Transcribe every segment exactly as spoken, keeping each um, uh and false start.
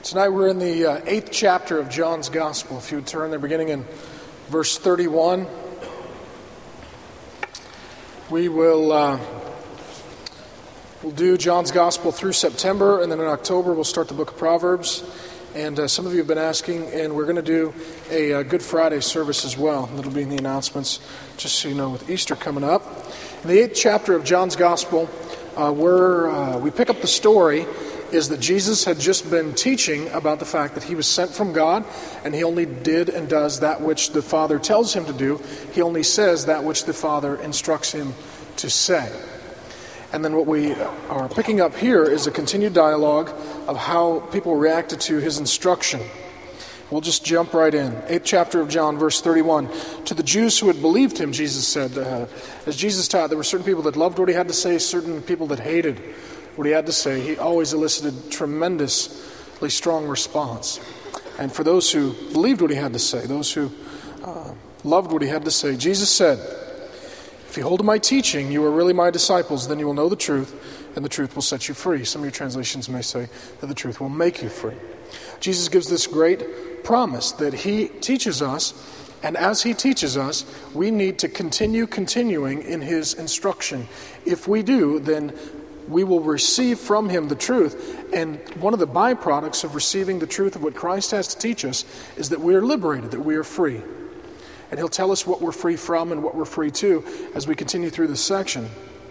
Tonight we're in the uh, eighth chapter of John's Gospel. If you would turn there, beginning in verse thirty-one. We will uh, we'll do John's Gospel through September, and then in October we'll start the book of Proverbs. And uh, some of you have been asking, and we're going to do a, uh Good Friday service as well. That'll be in the announcements, just so you know, with Easter coming up. In the eighth chapter of John's Gospel, uh, we're, uh, we pick up the story is that Jesus had just been teaching about the fact that he was sent from God, and he only did and does that which the Father tells him to do. He only says that which the Father instructs him to say. And then what we are picking up here is a continued dialogue of how people reacted to his instruction. We'll just jump right in. Eighth chapter of John, verse thirty-one. To the Jews who had believed him, Jesus said, uh, as Jesus taught, there were certain people that loved what he had to say, certain people that hated what he had to say. He always elicited tremendously strong response. And for those who believed what he had to say, those who uh, loved what he had to say, Jesus said, if you hold to my teaching, you are really my disciples, then you will know the truth, and the truth will set you free. Some of your translations may say that the truth will make you free. Jesus gives this great promise that he teaches us, and as he teaches us, we need to continue continuing in his instruction. If we do, then we will receive from him the truth. And one of the byproducts of receiving the truth of what Christ has to teach us is that we are liberated, that we are free. And he'll tell us what we're free from and what we're free to as we continue through this section.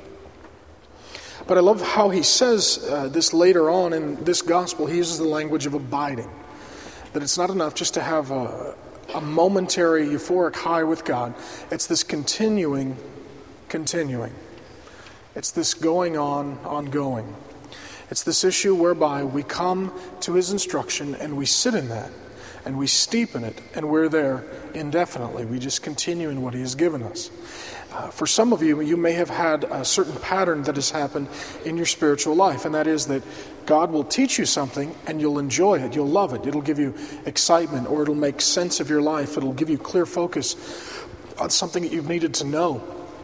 But I love how he says uh, this later on in this gospel. He uses the language of abiding. That it's not enough just to have a, a momentary euphoric high with God. It's this continuing, continuing. It's this going on, ongoing. It's this issue whereby we come to his instruction and we sit in that and we steep in it and we're there indefinitely. We just continue in what he has given us. Uh, for some of you, you may have had a certain pattern that has happened in your spiritual life, and that is that God will teach you something and you'll enjoy it, you'll love it. It'll give you excitement, or it'll make sense of your life. It'll give you clear focus on something that you've needed to know.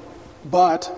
But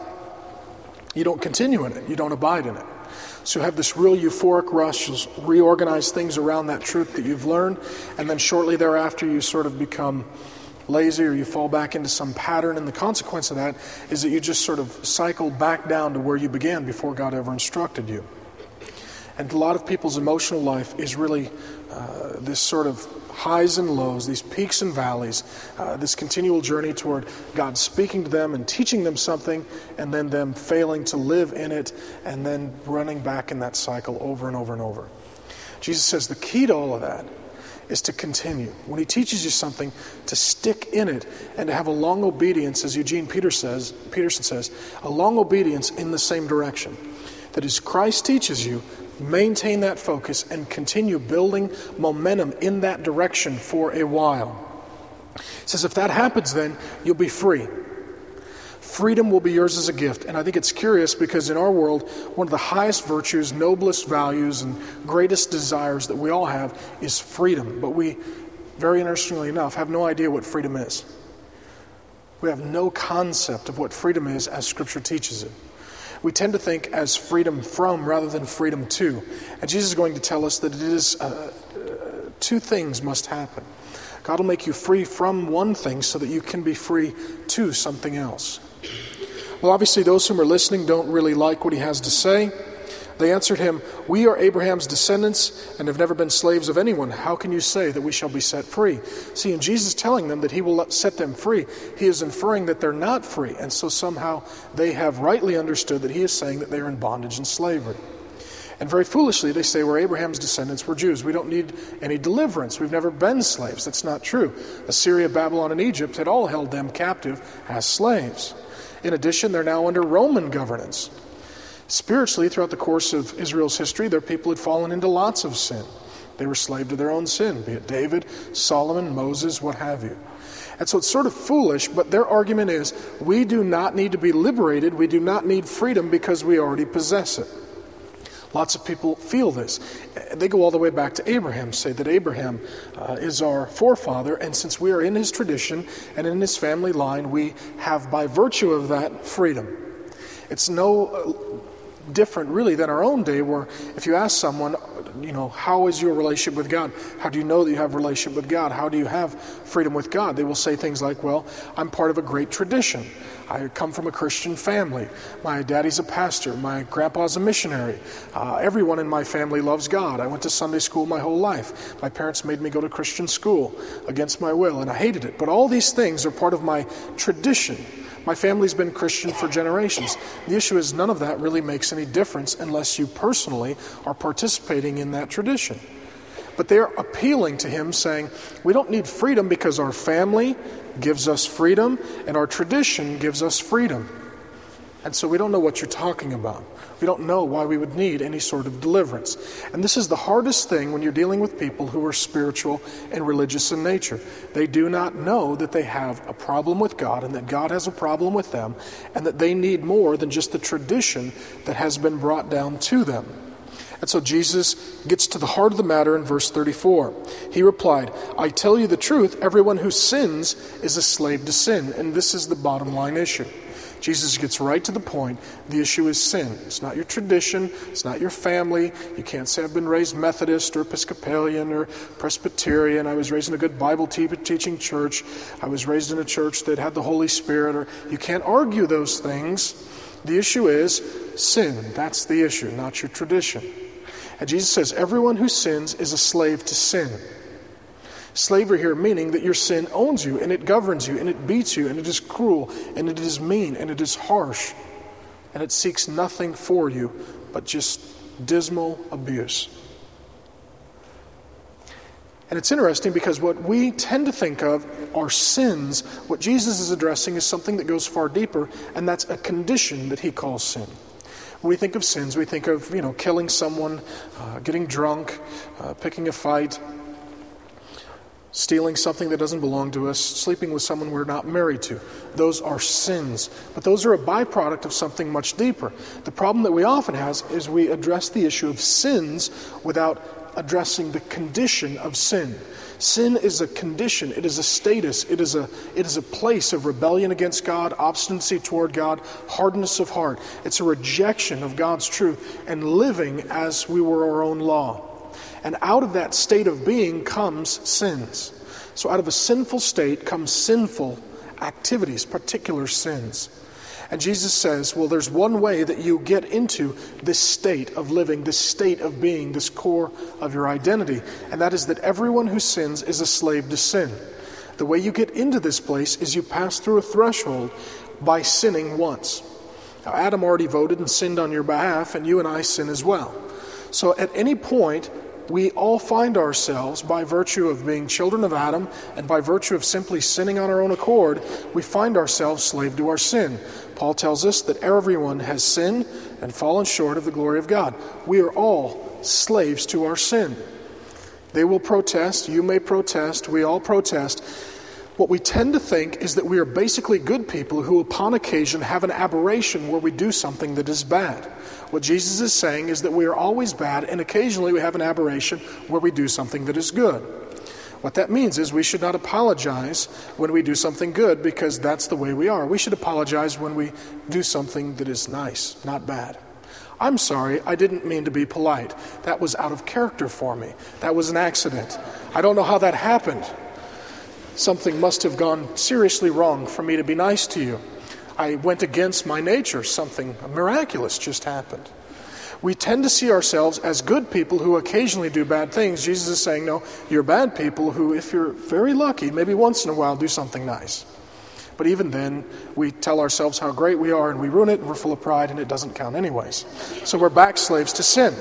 you don't continue in it. You don't abide in it. So you have this real euphoric rush. You'll reorganize things around that truth that you've learned. And then shortly thereafter, you sort of become lazy, or you fall back into some pattern. And the consequence of that is that you just sort of cycle back down to where you began before God ever instructed you. And a lot of people's emotional life is really uh, this sort of highs and lows, these peaks and valleys, uh, this continual journey toward God speaking to them and teaching them something, and then them failing to live in it, and then running back in that cycle over and over and over. Jesus says the key to all of that is to continue. When he teaches you something, to stick in it and to have a long obedience, as Eugene Peter says, Peterson says, a long obedience in the same direction. That as Christ teaches you, maintain that focus and continue building momentum in that direction for a while. He says if that happens, then you'll be free. Freedom will be yours as a gift. And I think it's curious because in our world, one of the highest virtues, noblest values, and greatest desires that we all have is freedom. But we, very interestingly enough, have no idea what freedom is. We have no concept of what freedom is as Scripture teaches it. We tend to think as freedom from rather than freedom to. And Jesus is going to tell us that it is uh, uh, two things must happen. God will make you free from one thing so that you can be free to something else. Well, obviously those whom are listening don't really like what he has to say. They answered him, we are Abraham's descendants and have never been slaves of anyone. How can you say that we shall be set free? See, in Jesus telling them that he will set them free, he is inferring that they're not free. And so somehow they have rightly understood that he is saying that they are in bondage and slavery. And very foolishly, they say we're Abraham's descendants, we're Jews. We don't need any deliverance. We've never been slaves. That's not true. Assyria, Babylon, and Egypt had all held them captive as slaves. In addition, they're now under Roman governance. Spiritually, throughout the course of Israel's history, their people had fallen into lots of sin. They were slave to their own sin, be it David, Solomon, Moses, what have you. And so it's sort of foolish, but their argument is, we do not need to be liberated, we do not need freedom because we already possess it. Lots of people feel this. They go all the way back to Abraham, say that Abraham uh, is our forefather, and since we are in his tradition and in his family line, we have by virtue of that freedom. It's no... Uh, different really than our own day, where if you ask someone, you know, how is your relationship with God? How do you know that you have a relationship with God? How do you have freedom with God? They will say things like, well, I'm part of a great tradition. I come from a Christian family. My daddy's a pastor. My grandpa's a missionary. Uh, everyone in my family loves God. I went to Sunday school my whole life. My parents made me go to Christian school against my will, and I hated it. But all these things are part of my tradition. My family's been Christian for generations. The issue is none of that really makes any difference unless you personally are participating in that tradition. But they're appealing to him, saying, we don't need freedom because our family gives us freedom and our tradition gives us freedom. And so we don't know what you're talking about. We don't know why we would need any sort of deliverance. And this is the hardest thing when you're dealing with people who are spiritual and religious in nature. They do not know that they have a problem with God and that God has a problem with them and that they need more than just the tradition that has been brought down to them. And so Jesus gets to the heart of the matter in verse thirty-four. He replied, I tell you the truth, everyone who sins is a slave to sin. And this is the bottom line issue. Jesus gets right to the point. The issue is sin. It's not your tradition. It's not your family. You can't say I've been raised Methodist or Episcopalian or Presbyterian. I was raised in a good Bible te- teaching church. I was raised in a church that had the Holy Spirit. Or you can't argue those things. The issue is sin. That's the issue, not your tradition. And Jesus says, everyone who sins is a slave to sin. Slavery here meaning that your sin owns you and it governs you and it beats you and it is cruel and it is mean and it is harsh and it seeks nothing for you but just dismal abuse. And it's interesting because what we tend to think of are sins. What Jesus is addressing is something that goes far deeper, and that's a condition that he calls sin. When we think of sins, we think of, you know, killing someone, uh, getting drunk, uh, picking a fight, stealing something that doesn't belong to us, sleeping with someone we're not married to. Those are sins. But those are a byproduct of something much deeper. The problem that we often have is we address the issue of sins without addressing the condition of sin. Sin is a condition, it is a status, it is a it is a place of rebellion against God, obstinacy toward God, hardness of heart. It's a rejection of God's truth and living as we were our own law. And out of that state of being comes sins. So out of a sinful state comes sinful activities, particular sins. And Jesus says, well, there's one way that you get into this state of living, this state of being, this core of your identity. And that is that everyone who sins is a slave to sin. The way you get into this place is you pass through a threshold by sinning once. Now, Adam already voted and sinned on your behalf, and you and I sin as well. So at any point, we all find ourselves, by virtue of being children of Adam and by virtue of simply sinning on our own accord, we find ourselves slave to our sin. Paul tells us that everyone has sinned and fallen short of the glory of God. We are all slaves to our sin. They will protest, you may protest, we all protest. What we tend to think is that we are basically good people who upon occasion have an aberration where we do something that is bad. What Jesus is saying is that we are always bad and occasionally we have an aberration where we do something that is good. What that means is we should not apologize when we do something good because that's the way we are. We should apologize when we do something that is nice, not bad. I'm sorry, I didn't mean to be polite. That was out of character for me. That was an accident. I don't know how that happened. Something must have gone seriously wrong for me to be nice to you. I went against my nature. Something miraculous just happened. We tend to see ourselves as good people who occasionally do bad things. Jesus is saying, no, you're bad people who, if you're very lucky, maybe once in a while do something nice. But even then, we tell ourselves how great we are and we ruin it and we're full of pride and it doesn't count anyways. So we're back slaves to sin.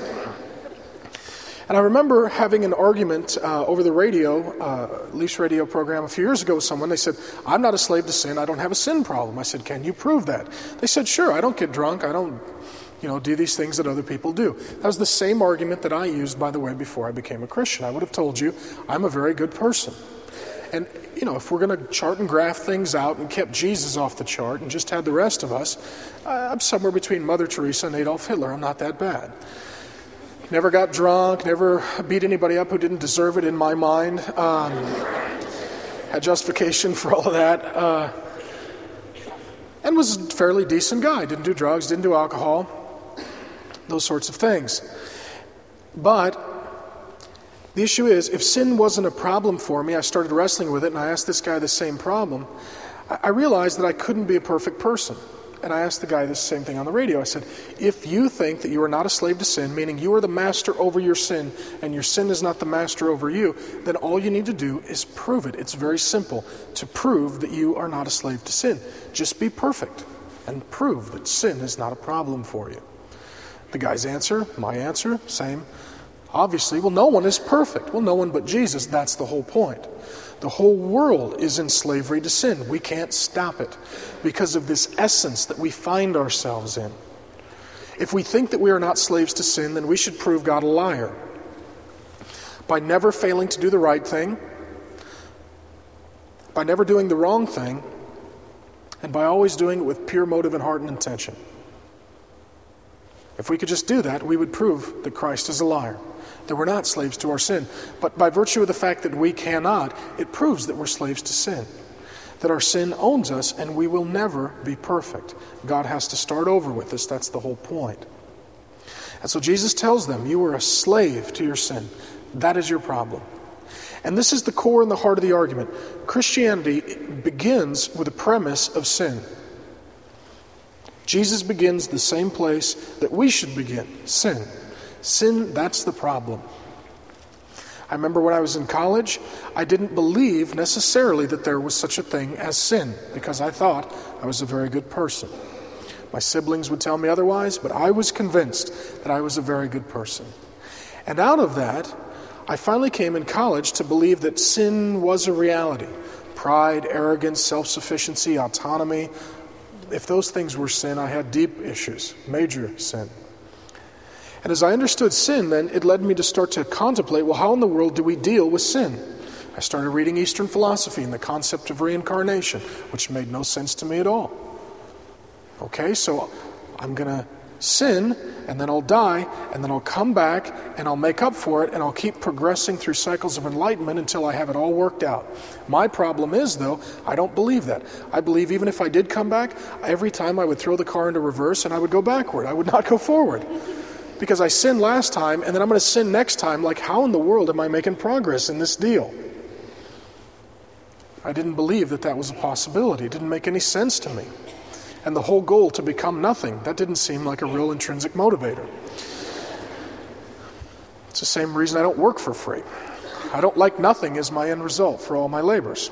And I remember having an argument uh, over the radio, uh, Leafs radio program a few years ago with someone. They said, I'm not a slave to sin. I don't have a sin problem. I said, can you prove that? They said, sure, I don't get drunk. I don't, you know, do these things that other people do. That was the same argument that I used, by the way, before I became a Christian. I would have told you, I'm a very good person. And, you know, if we're going to chart and graph things out and kept Jesus off the chart and just had the rest of us, uh, I'm somewhere between Mother Teresa and Adolf Hitler. I'm not that bad. Never got drunk, never beat anybody up who didn't deserve it in my mind. Um, had justification for all of that. Uh, and was a fairly decent guy. Didn't do drugs, didn't do alcohol. Those sorts of things. But The issue is, if sin wasn't a problem for me, I started wrestling with it, and I asked this guy the same problem, I realized that I couldn't be a perfect person. And I asked the guy the same thing on the radio. I said, if you think that you are not a slave to sin, meaning you are the master over your sin, and your sin is not the master over you, then all you need to do is prove it. It's very simple to prove that you are not a slave to sin. Just be perfect and prove that sin is not a problem for you. The guy's answer, my answer, same. Obviously, well, no one is perfect. Well, no one but Jesus. That's the whole point. The whole world is in slavery to sin. We can't stop it because of this essence that we find ourselves in. If we think that we are not slaves to sin, then we should prove God a liar by never failing to do the right thing, by never doing the wrong thing, and by always doing it with pure motive and heart and intention. If we could just do that, we would prove that Christ is a liar, that we're not slaves to our sin. But by virtue of the fact that we cannot, it proves that we're slaves to sin, that our sin owns us and we will never be perfect. God has to start over with us. That's the whole point. And so Jesus tells them, you are a slave to your sin. That is your problem. And this is the core and the heart of the argument. Christianity begins with a premise of sin. Jesus begins the same place that we should begin, sin. Sin, that's the problem. I remember when I was in college, I didn't believe necessarily that there was such a thing as sin because I thought I was a very good person. My siblings would tell me otherwise, but I was convinced that I was a very good person. And out of that, I finally came in college to believe that sin was a reality. Pride, arrogance, self-sufficiency, autonomy. If those things were sin, I had deep issues, major sin. And as I understood sin, then, it led me to start to contemplate, well, how in the world do we deal with sin? I started reading Eastern philosophy and the concept of reincarnation, which made no sense to me at all. Okay, so I'm going to sin, and then I'll die, and then I'll come back, and I'll make up for it, and I'll keep progressing through cycles of enlightenment until I have it all worked out. My problem is, though, I don't believe that. I believe even if I did come back, every time I would throw the car into reverse, and I would go backward. I would not go forward. Because I sinned last time, and then I'm going to sin next time. Like, how in the world am I making progress in this deal? I didn't believe that that was a possibility. It didn't make any sense to me. And the whole goal to become nothing, that didn't seem like a real intrinsic motivator. It's the same reason I don't work for free. I don't like nothing as my end result for all my labors.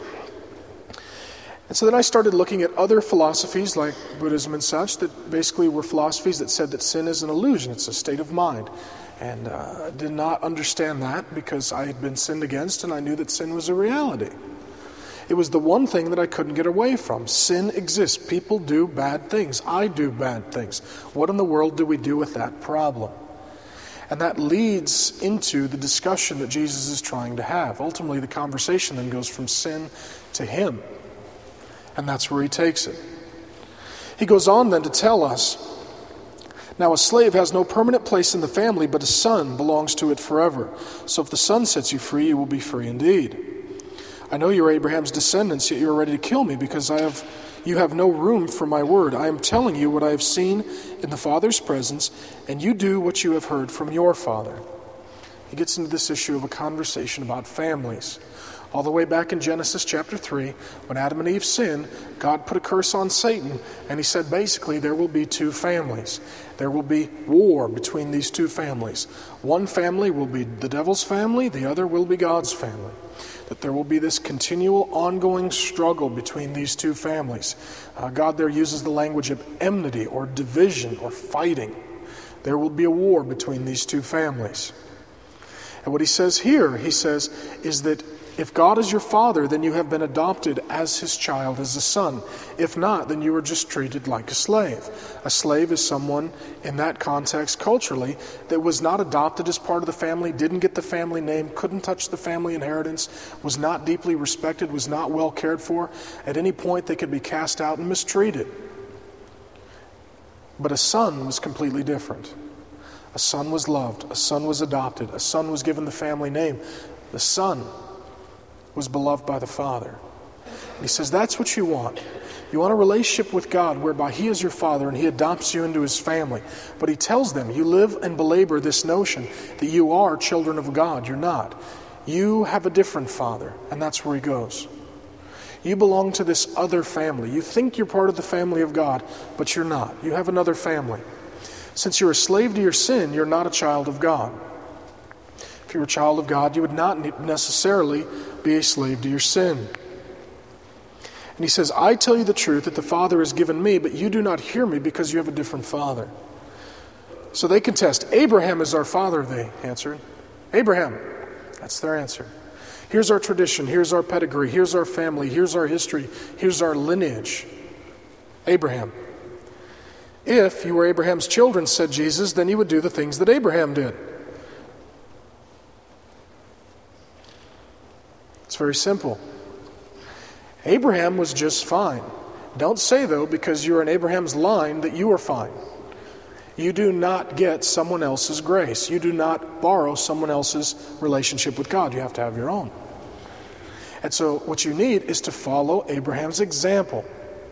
And so then I started looking at other philosophies like Buddhism and such that basically were philosophies that said that sin is an illusion, it's a state of mind. And uh, I did not understand that because I had been sinned against and I knew that sin was a reality. It was the one thing that I couldn't get away from. Sin exists. People do bad things. I do bad things. What in the world do we do with that problem? And that leads into the discussion that Jesus is trying to have. Ultimately, the conversation then goes from sin to Him. And that's where he takes it. He goes on then to tell us, now a slave has no permanent place in the family, but a son belongs to it forever. So if the son sets you free, you will be free indeed. I know you are Abraham's descendants, yet you are ready to kill me because I have, you have no room for my word. I am telling you what I have seen in the Father's presence, and you do what you have heard from your father. He gets into this issue of a conversation about families. All the way back in Genesis chapter three, when Adam and Eve sinned, God put a curse on Satan, and he said basically there will be two families. There will be war between these two families. One family will be the devil's family, the other will be God's family. That there will be this continual ongoing struggle between these two families. Uh, God there uses the language of enmity or division or fighting. There will be a war between these two families. And what he says here, he says, is that if God is your father, then you have been adopted as his child, as a son. If not, then you are just treated like a slave. A slave is someone, in that context, culturally, that was not adopted as part of the family, didn't get the family name, couldn't touch the family inheritance, was not deeply respected, was not well cared for. At any point, they could be cast out and mistreated. But a son was completely different. A son was loved. A son was adopted. A son was given the family name. The son was beloved by the Father. And he says, that's what you want. You want a relationship with God whereby He is your Father and He adopts you into His family. But He tells them, you live and belabor this notion that you are children of God. You're not. You have a different Father, and that's where He goes. You belong to this other family. You think you're part of the family of God, but you're not. You have another family. Since you're a slave to your sin, you're not a child of God. If you were a child of God, you would not necessarily be a slave to your sin. And He says, I tell you the truth that the Father has given me, but you do not hear me because you have a different father. So they contest, Abraham is our father, they answered. Abraham. That's their answer. Here's our tradition, here's our pedigree, here's our family, here's our history, here's our lineage. Abraham. If you were Abraham's children, said Jesus, then you would do the things that Abraham did. It's very simple. Abraham was just fine. Don't say, though, because you're in Abraham's line, that you are fine. You do not get someone else's grace. You do not borrow someone else's relationship with God. You have to have your own. And so what you need is to follow Abraham's example.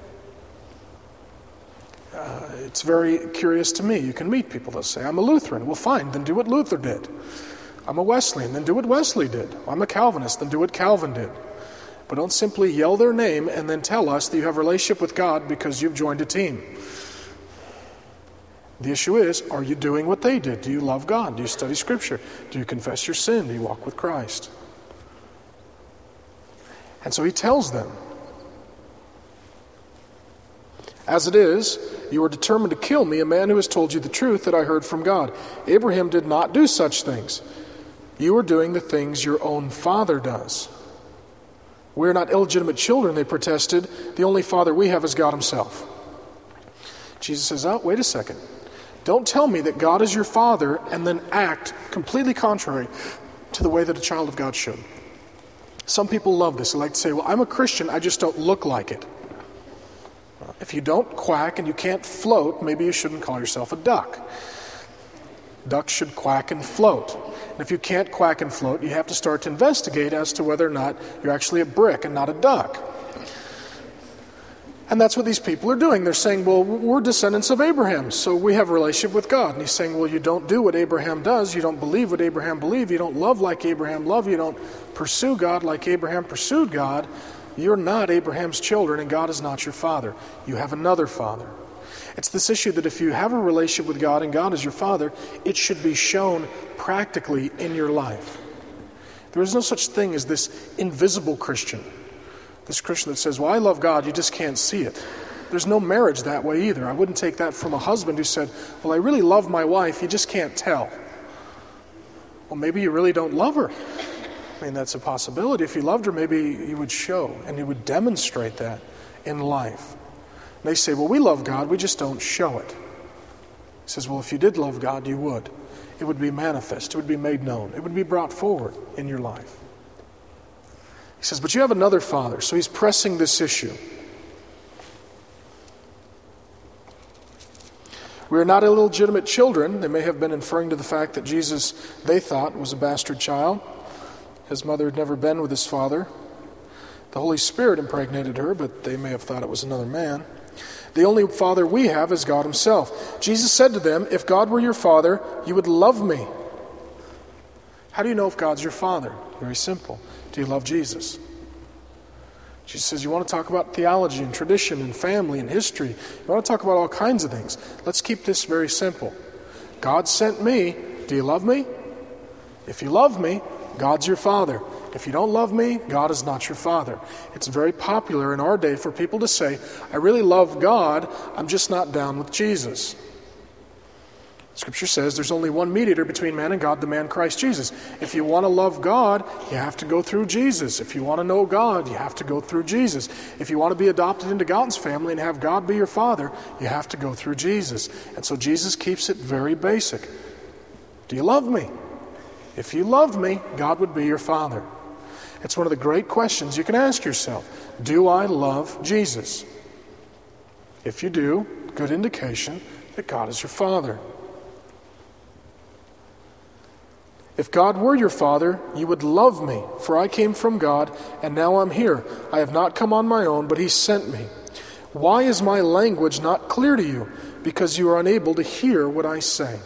Uh, it's very curious to me. You can meet people that say, I'm a Lutheran. Well, fine, then do what Luther did. I'm a Wesleyan, then do what Wesley did. I'm a Calvinist, then do what Calvin did. But don't simply yell their name and then tell us that you have a relationship with God because you've joined a team. The issue is, are you doing what they did? Do you love God? Do you study Scripture? Do you confess your sin? Do you walk with Christ? And so he tells them, as it is, you are determined to kill me, a man who has told you the truth that I heard from God. Abraham did not do such things. You are doing the things your own father does. We're not illegitimate children, they protested. The only father we have is God himself. Jesus says, oh, wait a second. Don't tell me that God is your father and then act completely contrary to the way that a child of God should. Some people love this. They like to say, well, I'm a Christian, I just don't look like it. If you don't quack and you can't float, maybe you shouldn't call yourself a duck. Ducks should quack and float. And if you can't quack and float, you have to start to investigate as to whether or not you're actually a brick and not a duck. And that's what these people are doing. They're saying, well, we're descendants of Abraham, so we have a relationship with God. And he's saying, well, you don't do what Abraham does. You don't believe what Abraham believed. You don't love like Abraham loved. You don't pursue God like Abraham pursued God. You're not Abraham's children, and God is not your father. You have another father. It's this issue that if you have a relationship with God and God is your father, it should be shown practically in your life. There is no such thing as this invisible Christian. This Christian that says, well, I love God, you just can't see it. There's no marriage that way either. I wouldn't take that from a husband who said, well, I really love my wife, you just can't tell. Well, maybe you really don't love her. I mean, that's a possibility. If you loved her, maybe you would show and you would demonstrate that in life. And they say, well, we love God, we just don't show it. He says, well, if you did love God, you would. It would be manifest. It would be made known. It would be brought forward in your life. He says, but you have another father. So he's pressing this issue. We are not illegitimate children. They may have been inferring to the fact that Jesus, they thought, was a bastard child. His mother had never been with his father. The Holy Spirit impregnated her, but they may have thought it was another man. The only father we have is God himself. Jesus said to them, if God were your father, you would love me. How do you know if God's your father? Very simple. Do you love Jesus? Jesus says, you want to talk about theology and tradition and family and history. You want to talk about all kinds of things. Let's keep this very simple. God sent me. Do you love me? If you love me, God's your father. If you don't love me, God is not your father. It's very popular in our day for people to say, I really love God, I'm just not down with Jesus. Scripture says there's only one mediator between man and God, the man Christ Jesus. If you want to love God, you have to go through Jesus. If you want to know God, you have to go through Jesus. If you want to be adopted into God's family and have God be your father, you have to go through Jesus. And so Jesus keeps it very basic. Do you love me? If you loved me, God would be your father. It's one of the great questions you can ask yourself. Do I love Jesus? If you do, good indication that God is your father. If God were your father, you would love me, for I came from God, and now I'm here. I have not come on my own, but he sent me. Why is my language not clear to you? Because you are unable to hear what I say.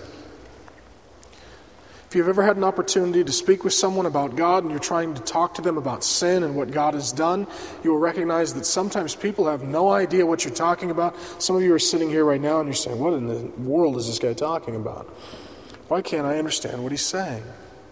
If you've ever had an opportunity to speak with someone about God and you're trying to talk to them about sin and what God has done, you will recognize that sometimes people have no idea what you're talking about. Some of you are sitting here right now and you're saying, what in the world is this guy talking about? Why can't I understand what he's saying?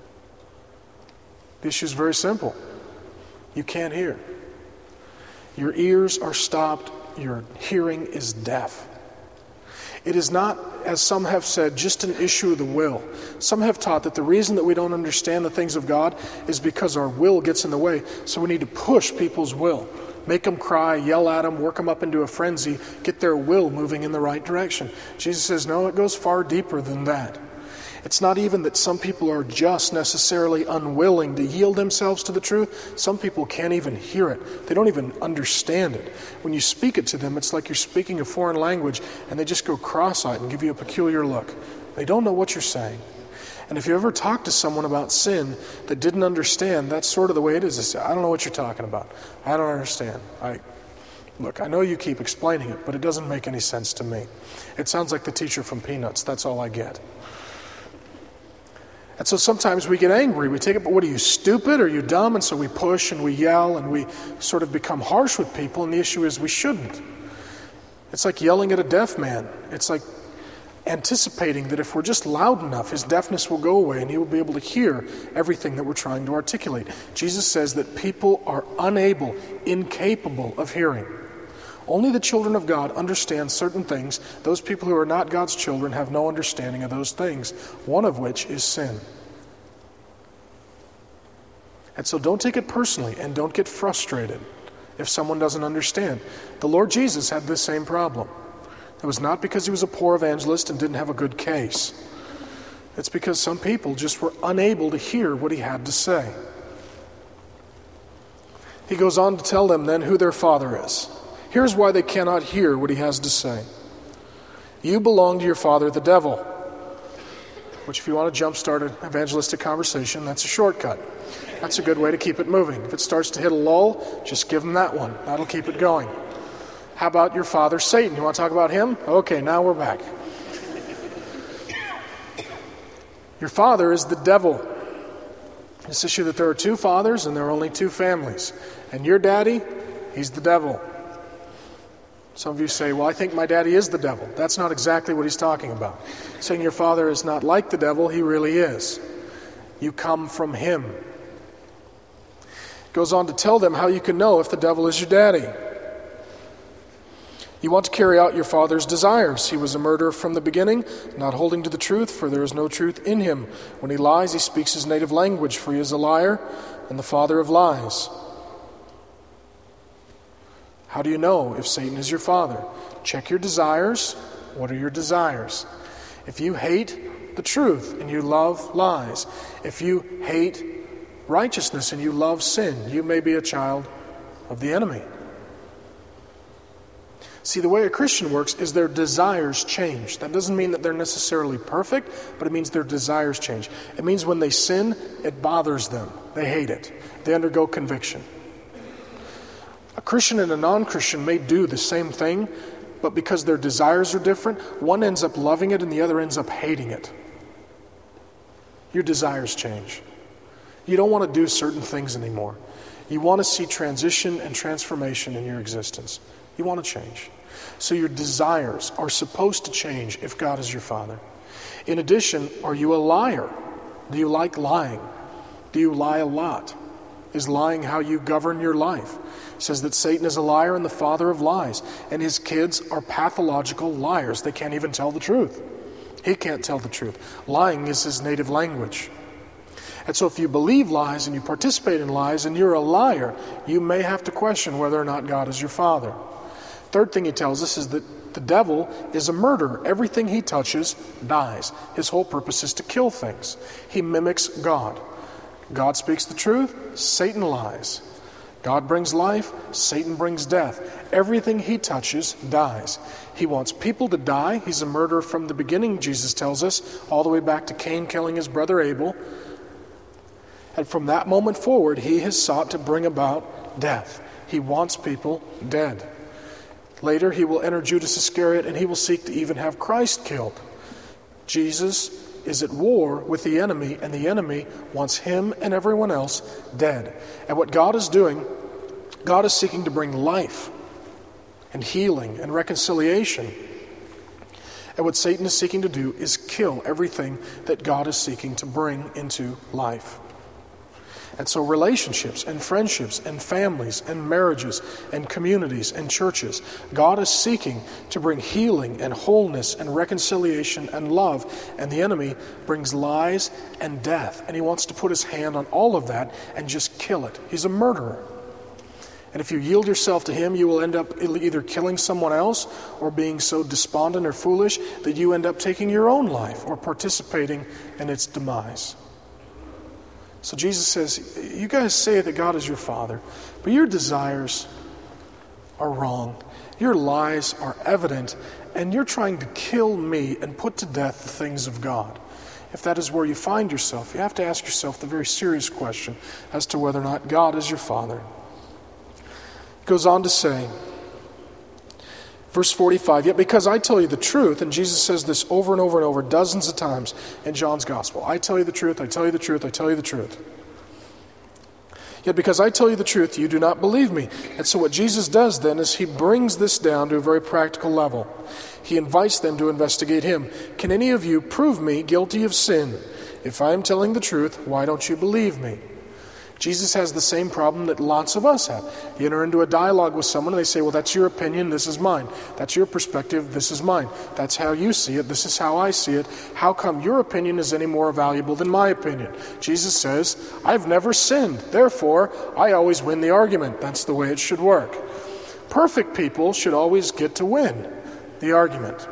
The issue is very simple. You can't hear. Your ears are stopped. Your hearing is deaf. It is not, as some have said, just an issue of the will. Some have taught that the reason that we don't understand the things of God is because our will gets in the way. So we need to push people's will. Make them cry, yell at them, work them up into a frenzy, get their will moving in the right direction. Jesus says, no, it goes far deeper than that. It's not even that some people are just necessarily unwilling to yield themselves to the truth. Some people can't even hear it. They don't even understand it. When you speak it to them, it's like you're speaking a foreign language and they just go cross-eyed and give you a peculiar look. They don't know what you're saying. And if you ever talk to someone about sin that didn't understand, that's sort of the way it is. They say, I don't know what you're talking about. I don't understand. I Look, I know you keep explaining it, but it doesn't make any sense to me. It sounds like the teacher from Peanuts. That's all I get. And so sometimes we get angry. We take it, but what are you, stupid? Are you dumb? And so we push and we yell and we sort of become harsh with people. And the issue is we shouldn't. It's like yelling at a deaf man. It's like anticipating that if we're just loud enough, his deafness will go away and he will be able to hear everything that we're trying to articulate. Jesus says that people are unable, incapable of hearing. Only the children of God understand certain things. Those people who are not God's children have no understanding of those things, one of which is sin. And so don't take it personally and don't get frustrated if someone doesn't understand. The Lord Jesus had this same problem. It was not because he was a poor evangelist and didn't have a good case. It's because some people just were unable to hear what he had to say. He goes on to tell them then who their father is. Here's why they cannot hear what he has to say. You belong to your father, the devil. Which, if you want to jumpstart an evangelistic conversation, that's a shortcut. That's a good way to keep it moving. If it starts to hit a lull, just give them that one. That'll keep it going. How about your father, Satan? You want to talk about him? Okay, now we're back. Your father is the devil. This issue that there are two fathers and there are only two families. And your daddy, he's the devil. Some of you say, well, I think my daddy is the devil. That's not exactly what he's talking about. Saying your father is not like the devil, he really is. You come from him. Goes on to tell them how you can know if the devil is your daddy. You want to carry out your father's desires. He was a murderer from the beginning, not holding to the truth, for there is no truth in him. When he lies, he speaks his native language, for he is a liar and the father of lies. How do you know if Satan is your father? Check your desires. What are your desires? If you hate the truth and you love lies, if you hate righteousness and you love sin, you may be a child of the enemy. See, the way a Christian works is their desires change. That doesn't mean that they're necessarily perfect, but it means their desires change. It means when they sin, it bothers them. They hate it. They undergo conviction. A Christian and a non-Christian may do the same thing, but because their desires are different, one ends up loving it and the other ends up hating it. Your desires change. You don't want to do certain things anymore. You want to see transition and transformation in your existence. You want to change. So your desires are supposed to change if God is your father. In addition, are you a liar? Do you like lying? Do you lie a lot? Is lying how you govern your life? It says that Satan is a liar and the father of lies, and his kids are pathological liars. They can't even tell the truth. He can't tell the truth. Lying is his native language. And so if you believe lies and you participate in lies and you're a liar, you may have to question whether or not God is your father. Third thing he tells us is that the devil is a murderer. Everything he touches dies. His whole purpose is to kill things. He mimics God. God speaks the truth, Satan lies. God brings life, Satan brings death. Everything he touches dies. He wants people to die. He's a murderer from the beginning, Jesus tells us, all the way back to Cain killing his brother Abel. And from that moment forward, he has sought to bring about death. He wants people dead. Later, he will enter Judas Iscariot, and he will seek to even have Christ killed. Jesus is at war with the enemy, and the enemy wants him and everyone else dead. And what God is doing, God is seeking to bring life and healing and reconciliation. And what Satan is seeking to do is kill everything that God is seeking to bring into life. And so relationships and friendships and families and marriages and communities and churches, God is seeking to bring healing and wholeness and reconciliation and love. And the enemy brings lies and death. And he wants to put his hand on all of that and just kill it. He's a murderer. And if you yield yourself to him, you will end up either killing someone else or being so despondent or foolish that you end up taking your own life or participating in its demise. So Jesus says, you guys say that God is your Father, but your desires are wrong. Your lies are evident, and you're trying to kill me and put to death the things of God. If that is where you find yourself, you have to ask yourself the very serious question as to whether or not God is your Father. He goes on to say, verse forty-five, yet because I tell you the truth, and Jesus says this over and over and over dozens of times in John's Gospel. I tell you the truth, I tell you the truth, I tell you the truth. Yet because I tell you the truth, you do not believe me. And so what Jesus does then is he brings this down to a very practical level. He invites them to investigate him. Can any of you prove me guilty of sin? If I am telling the truth, why don't you believe me? Jesus has the same problem that lots of us have. You enter into a dialogue with someone and they say, well, that's your opinion, this is mine. That's your perspective, this is mine. That's how you see it, this is how I see it. How come your opinion is any more valuable than my opinion? Jesus says, I've never sinned. Therefore, I always win the argument. That's the way it should work. Perfect people should always get to win the argument.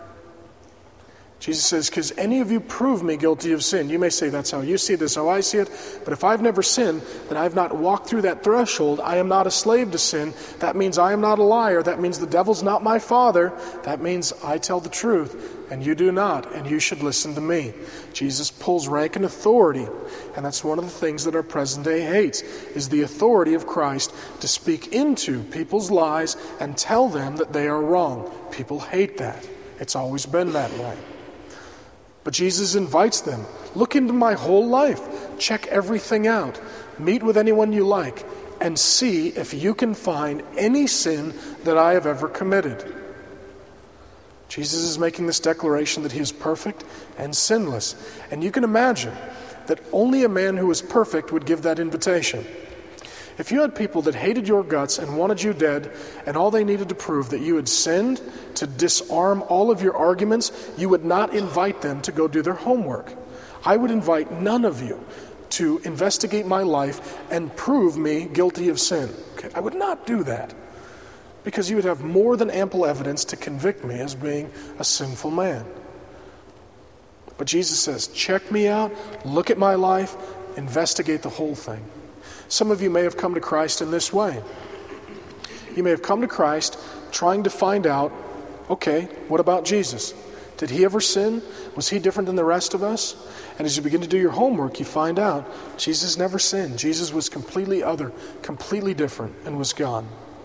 Jesus says, because any of you prove me guilty of sin. You may say, that's how you see it, that's how I see it. But if I've never sinned, then I've not walked through that threshold. I am not a slave to sin. That means I am not a liar. That means the devil's not my father. That means I tell the truth, and you do not, and you should listen to me. Jesus pulls rank and authority, and that's one of the things that our present day hates, is the authority of Christ to speak into people's lives and tell them that they are wrong. People hate that. It's always been that way. But Jesus invites them, look into my whole life, check everything out, meet with anyone you like, and see if you can find any sin that I have ever committed. Jesus is making this declaration that he is perfect and sinless. And you can imagine that only a man who is perfect would give that invitation. If you had people that hated your guts and wanted you dead, and all they needed to prove that you had sinned to disarm all of your arguments, you would not invite them to go do their homework. I would invite none of you to investigate my life and prove me guilty of sin. Okay? I would not do that, because you would have more than ample evidence to convict me as being a sinful man. But Jesus says, check me out, look at my life, investigate the whole thing. Some of you may have come to Christ in this way. You may have come to Christ trying to find out, okay, what about Jesus? Did he ever sin? Was he different than the rest of us? And as you begin to do your homework, you find out Jesus never sinned. Jesus was completely other, completely different, and was gone.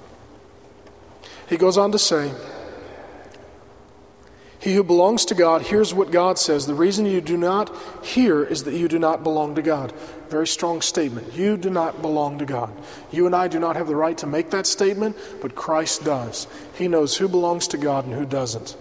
He goes on to say, he who belongs to God hears what God says. The reason you do not hear is that you do not belong to God. Very strong statement. You do not belong to God. You and I do not have the right to make that statement, but Christ does. He knows who belongs to God and who doesn't.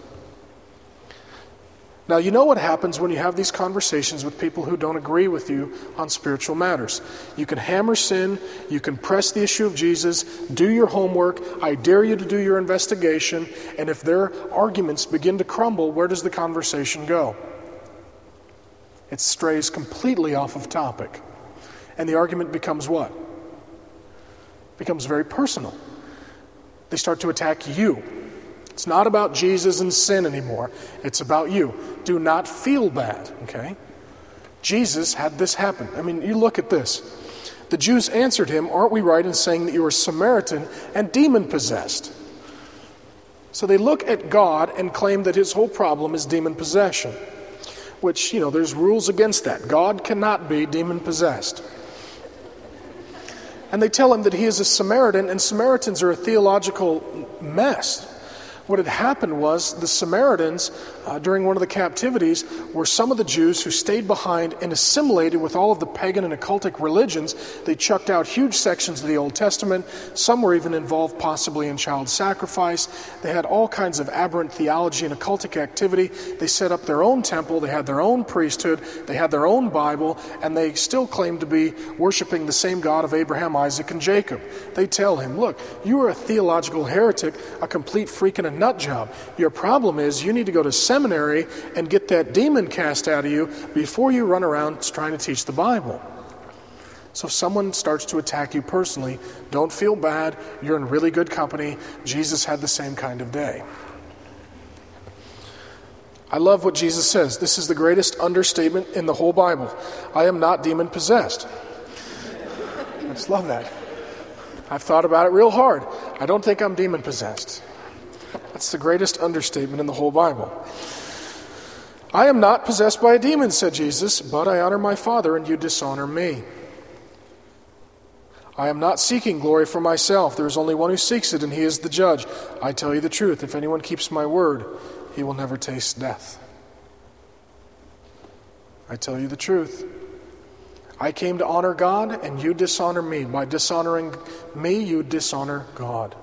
Now, you know what happens when you have these conversations with people who don't agree with you on spiritual matters. You can hammer sin, you can press the issue of Jesus, do your homework, I dare you to do your investigation, and if their arguments begin to crumble, where does the conversation go? It strays completely off of topic. And the argument becomes what? Becomes very personal. They start to attack you. It's not about Jesus and sin anymore. It's about you. Do not feel bad, okay? Jesus had this happen. I mean, you look at this. The Jews answered him, aren't we right in saying that you are Samaritan and demon-possessed? So they look at God and claim that his whole problem is demon possession, which, you know, there's rules against that. God cannot be demon-possessed. And they tell him that he is a Samaritan, and Samaritans are a theological mess. What had happened was the Samaritans, uh, during one of the captivities, were some of the Jews who stayed behind and assimilated with all of the pagan and occultic religions. They chucked out huge sections of the Old Testament. Some were even involved possibly in child sacrifice. They had all kinds of aberrant theology and occultic activity. They set up their own temple. They had their own priesthood. They had their own Bible. And they still claimed to be worshiping the same God of Abraham, Isaac, and Jacob. They tell him, look, you are a theological heretic, a complete freak and a nut job. Your problem is you need to go to seminary and get that demon cast out of you before you run around trying to teach the Bible. So if someone starts to attack you personally, don't feel bad. You're in really good company. Jesus had the same kind of day. I love what Jesus says. This is the greatest understatement in the whole Bible. I am not demon possessed. I just love that. I've thought about it real hard. I don't think I'm demon possessed. That's the greatest understatement in the whole Bible. I am not possessed by a demon, said Jesus, but I honor my Father and you dishonor me. I am not seeking glory for myself. There is only one who seeks it, and he is the judge. I tell you the truth. If anyone keeps my word, he will never taste death. I tell you the truth. I came to honor God, and you dishonor me. By dishonoring me, you dishonor God.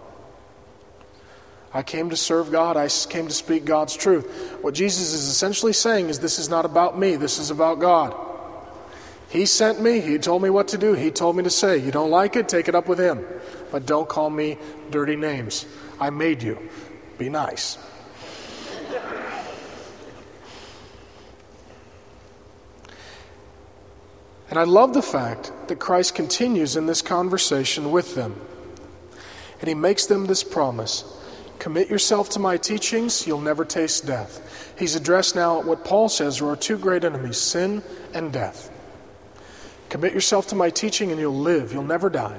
I came to serve God. I came to speak God's truth. What Jesus is essentially saying is this is not about me. This is about God. He sent me. He told me what to do. He told me to say. You don't like it? Take it up with him. But don't call me dirty names. I made you. Be nice. And I love the fact that Christ continues in this conversation with them. And he makes them this promise. Commit yourself to my teachings, you'll never taste death. He's addressed now what Paul says are our two great enemies, sin and death. Commit yourself to my teaching and you'll live, you'll never die.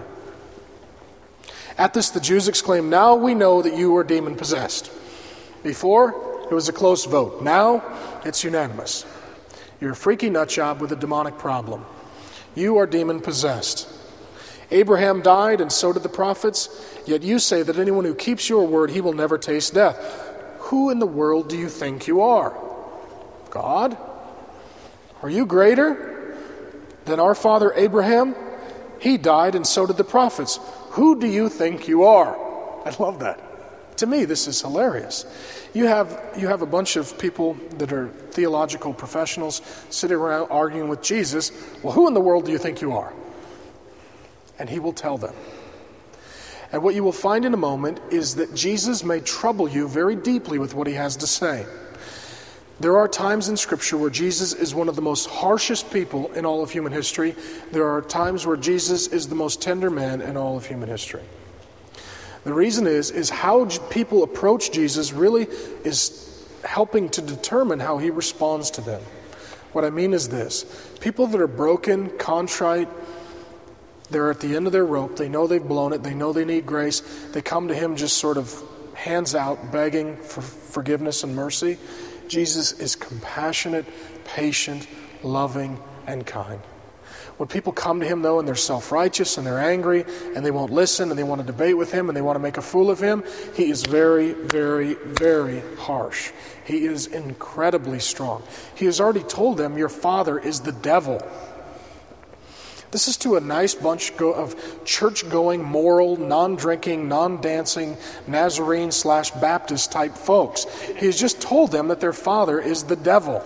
At this, the Jews exclaimed, now we know that you are demon-possessed. Before, it was a close vote. Now, it's unanimous. You're a freaky nutjob with a demonic problem. You are demon-possessed. Abraham died, and so did the prophets, yet you say that anyone who keeps your word, he will never taste death. Who in the world do you think you are? God? Are you greater than our father Abraham? He died, and so did the prophets. Who do you think you are? I love that. To me, this is hilarious. You have you have a bunch of people that are theological professionals sitting around arguing with Jesus. Well, who in the world do you think you are? And he will tell them. And what you will find in a moment is that Jesus may trouble you very deeply with what he has to say. There are times in Scripture where Jesus is one of the most harshest people in all of human history. There are times where Jesus is the most tender man in all of human history. The reason is, is how people approach Jesus really is helping to determine how he responds to them. What I mean is this. People that are broken, contrite, they're at the end of their rope. They know they've blown it. They know they need grace. They come to him just sort of hands out, begging for forgiveness and mercy. Jesus is compassionate, patient, loving, and kind. When people come to him, though, and they're self-righteous and they're angry and they won't listen and they want to debate with him and they want to make a fool of him, he is very, very, very harsh. He is incredibly strong. He has already told them, your father is the devil. This is to a nice bunch of church-going, moral, non-drinking, non-dancing, Nazarene slash Baptist type folks. He has just told them that their father is the devil.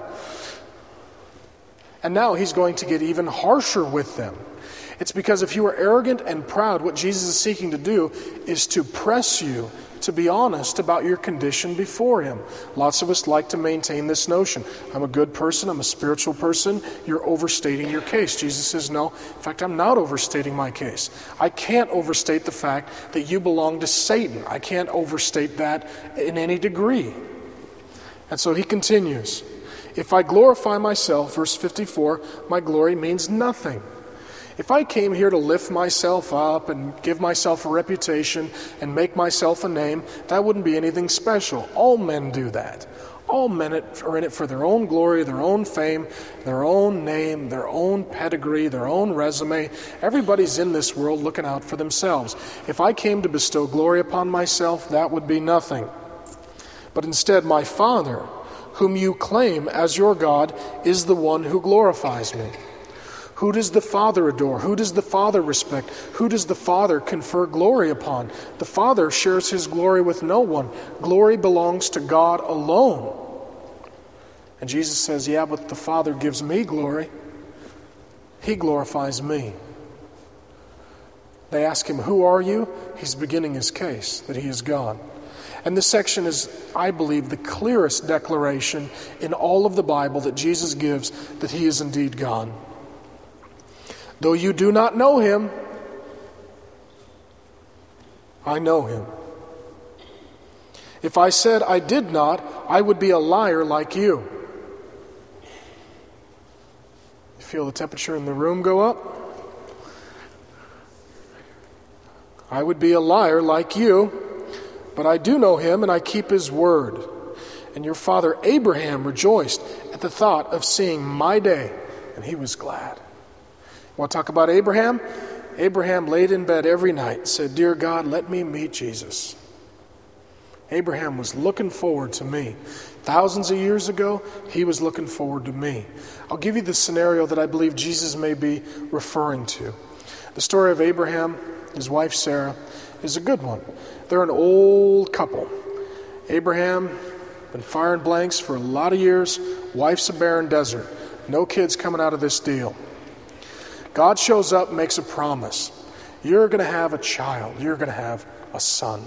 And now he's going to get even harsher with them. It's because if you are arrogant and proud, what Jesus is seeking to do is to press you to be honest about your condition before him. Lots of us like to maintain this notion. I'm a good person, I'm a spiritual person, you're overstating your case. Jesus says, no, in fact, I'm not overstating my case. I can't overstate the fact that you belong to Satan. I can't overstate that in any degree. And so he continues. If I glorify myself, verse fifty-four, my glory means nothing. If I came here to lift myself up and give myself a reputation and make myself a name, that wouldn't be anything special. All men do that. All men are in it for their own glory, their own fame, their own name, their own pedigree, their own resume. Everybody's in this world looking out for themselves. If I came to bestow glory upon myself, that would be nothing. but instead my Father, whom you claim as your God, is the one who glorifies me. Who does the Father adore? Who does the Father respect? Who does the Father confer glory upon? The Father shares his glory with no one. Glory belongs to God alone. And Jesus says, yeah, but the Father gives me glory. He glorifies me. They ask him, who are you? He's beginning his case that he is God. And this section is, I believe, the clearest declaration in all of the Bible that Jesus gives that he is indeed God. Though you do not know him, I know him. If I said I did not, I would be a liar like you. You feel the temperature in the room go up? I would be a liar like you, but I do know him and I keep his word. And your father Abraham rejoiced at the thought of seeing my day, and he was glad. Want to talk about Abraham? Abraham laid in bed every night and said, dear God, let me meet Jesus. Abraham was looking forward to me. Thousands of years ago, he was looking forward to me. I'll give you the scenario that I believe Jesus may be referring to. The story of Abraham, his wife Sarah, is a good one. They're an old couple. Abraham, been firing blanks for a lot of years. Wife's a barren desert. No kids coming out of this deal. God shows up, makes a promise. You're going to have a child. You're going to have a son.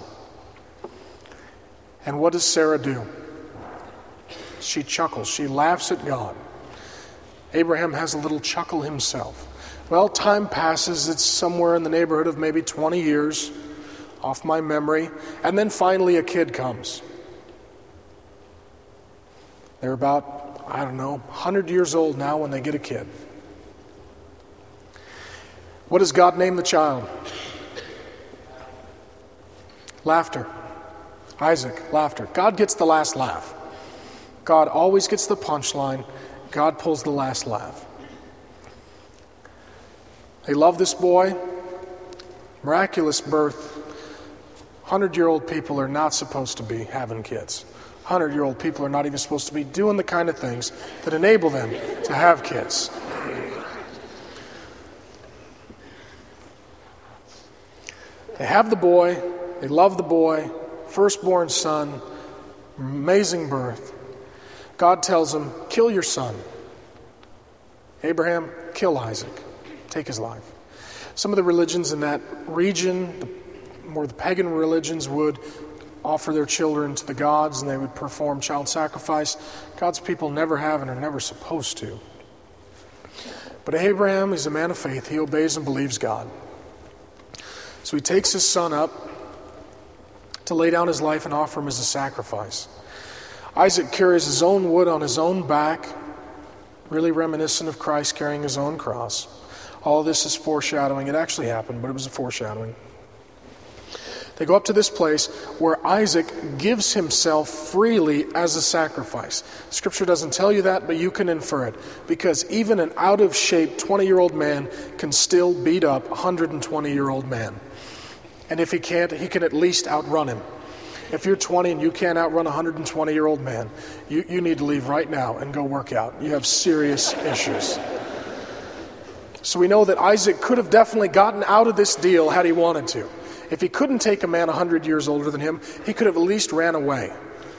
And what does Sarah do? She chuckles. She laughs at God. Abraham has a little chuckle himself. Well, time passes. It's somewhere in the neighborhood of maybe twenty years, off my memory. And then finally a kid comes. They're about, I don't know, one hundred years old now when they get a kid. What does God name the child? Laughter. Isaac, laughter. God gets the last laugh. God always gets the punchline. God pulls the last laugh. They love this boy. Miraculous birth. Hundred-year-old people are not supposed to be having kids. Hundred-year-old people are not even supposed to be doing the kind of things that enable them to have kids. They have the boy, they love the boy, firstborn son, amazing birth. God tells them, kill your son. Abraham, kill Isaac. Take his life. Some of the religions in that region, the, more the pagan religions, would offer their children to the gods and they would perform child sacrifice. God's people never have and are never supposed to. But Abraham is a man of faith. He obeys and believes God. So he takes his son up to lay down his life and offer him as a sacrifice. Isaac carries his own wood on his own back, really reminiscent of Christ carrying his own cross. All this is foreshadowing. It actually happened, but it was a foreshadowing. They go up to this place where Isaac gives himself freely as a sacrifice. Scripture doesn't tell you that, but you can infer it. Because even an out-of-shape twenty-year-old man can still beat up a one hundred twenty-year-old man. And if he can't, he can at least outrun him. If you're twenty and you can't outrun a one hundred twenty-year-old man, you, you need to leave right now and go work out. You have serious issues. So we know that Isaac could have definitely gotten out of this deal had he wanted to. If he couldn't take a man one hundred years older than him, he could have at least ran away.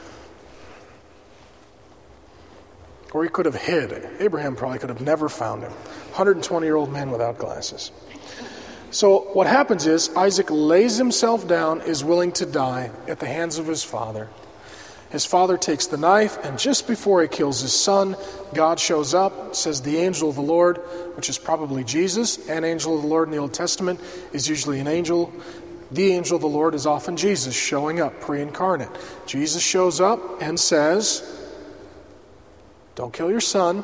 Or he could have hid. Abraham probably could have never found him. one hundred twenty-year-old man without glasses. So what happens is Isaac lays himself down, is willing to die at the hands of his father. His father takes the knife, and just before he kills his son, God shows up, says the angel of the Lord, which is probably Jesus. An angel of the Lord in the Old Testament is usually an angel. The angel of the Lord is often Jesus showing up, pre-incarnate. Jesus shows up and says, don't kill your son.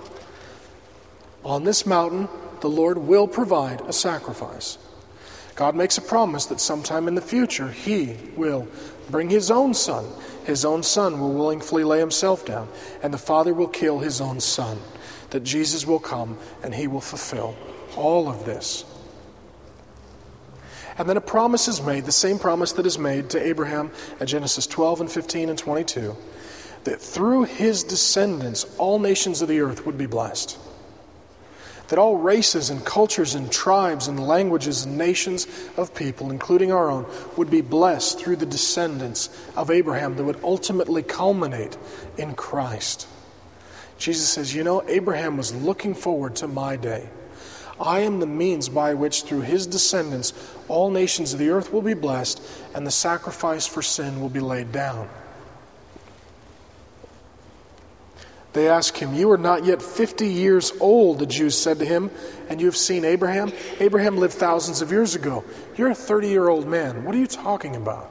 On this mountain, the Lord will provide a sacrifice. God makes a promise that sometime in the future, he will bring his own son. His own son will willingly lay himself down, and the Father will kill his own son. That Jesus will come and he will fulfill all of this. And then a promise is made, the same promise that is made to Abraham at Genesis twelve and fifteen and twenty-two, that through his descendants all nations of the earth would be blessed. That all races and cultures and tribes and languages and nations of people, including our own, would be blessed through the descendants of Abraham that would ultimately culminate in Christ. Jesus says, you know, Abraham was looking forward to my day. I am the means by which through his descendants all nations of the earth will be blessed and the sacrifice for sin will be laid down. They ask him, you are not yet fifty years old, the Jews said to him, and you have seen Abraham? Abraham lived thousands of years ago. You're a thirty-year-old man. What are you talking about?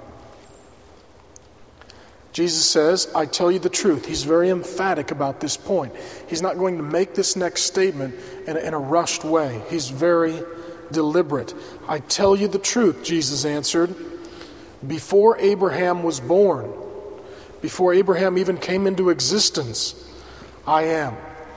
Jesus says, I tell you the truth. He's very emphatic about this point. He's not going to make this next statement in a, in a rushed way. He's very deliberate. I tell you the truth, Jesus answered. Before Abraham was born, before Abraham even came into existence, I am.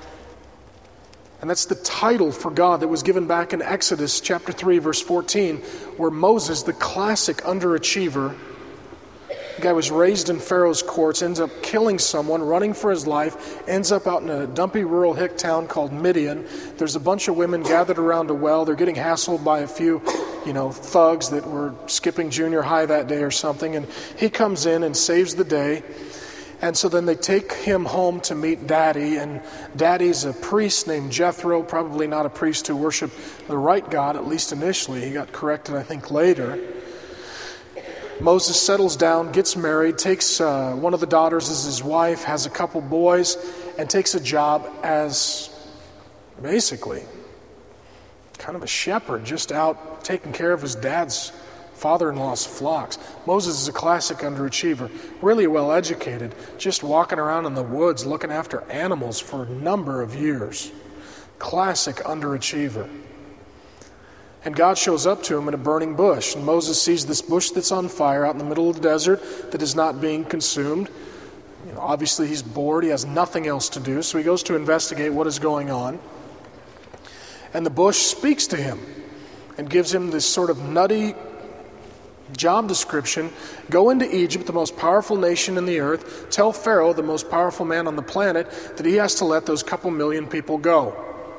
And that's the title for God that was given back in Exodus chapter three, verse fourteen, where Moses, the classic underachiever, the guy was raised in Pharaoh's courts, ends up killing someone, running for his life, ends up out in a dumpy rural hick town called Midian. There's a bunch of women gathered around a well. They're getting hassled by a few, you know, thugs that were skipping junior high that day or something. And he comes in and saves the day. And so then they take him home to meet Daddy, and Daddy's a priest named Jethro, probably not a priest who worshiped the right God, at least initially. He got corrected, I think, later. Moses settles down, gets married, takes uh, one of the daughters as his wife, has a couple boys, and takes a job as basically kind of a shepherd, just out taking care of his dad's father-in-law's flocks. Moses is a classic underachiever, really well educated, just walking around in the woods looking after animals for a number of years. Classic underachiever. And God shows up to him in a burning bush. And Moses sees this bush that's on fire out in the middle of the desert that is not being consumed. You know, obviously he's bored. He has nothing else to do. So he goes to investigate what is going on. And the bush speaks to him and gives him this sort of nutty job description. Go into Egypt, the most powerful nation in the earth. Tell Pharaoh, the most powerful man on the planet, that he has to let those couple million people go.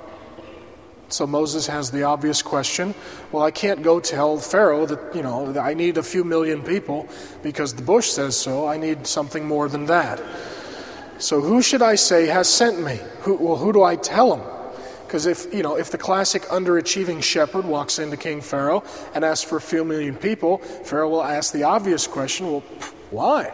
So Moses has the obvious question, well, I can't go tell Pharaoh that, you know, that I need a few million people because the bush says so. I need something more than that. So who should I say has sent me? Who, well, who do I tell him? Because if, you know, if the classic underachieving shepherd walks into King Pharaoh and asks for a few million people, Pharaoh will ask the obvious question, well, why?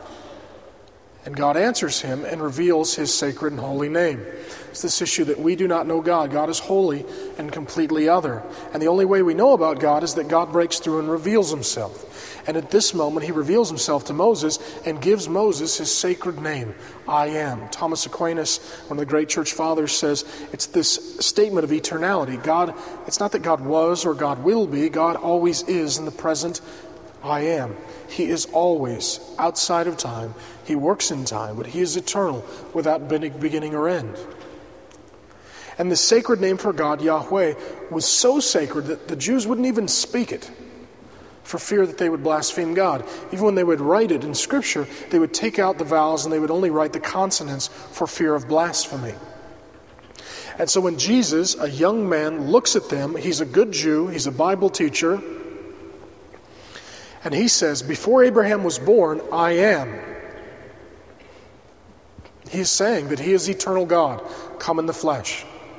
And God answers him and reveals his sacred and holy name. It's this issue that we do not know God. God is holy and completely other. And the only way we know about God is that God breaks through and reveals himself. And at this moment, he reveals himself to Moses and gives Moses his sacred name, I am. Thomas Aquinas, one of the great church fathers, says it's this statement of eternality. God, it's not that God was or God will be. God always is in the present, I am. He is always outside of time. He works in time, but he is eternal without beginning or end. And the sacred name for God, Yahweh, was so sacred that the Jews wouldn't even speak it for fear that they would blaspheme God. Even when they would write it in Scripture, they would take out the vowels and they would only write the consonants for fear of blasphemy. And so when Jesus, a young man, looks at them, he's a good Jew, he's a Bible teacher, and he says, before Abraham was born, I am. He is saying that he is eternal God, come in the flesh.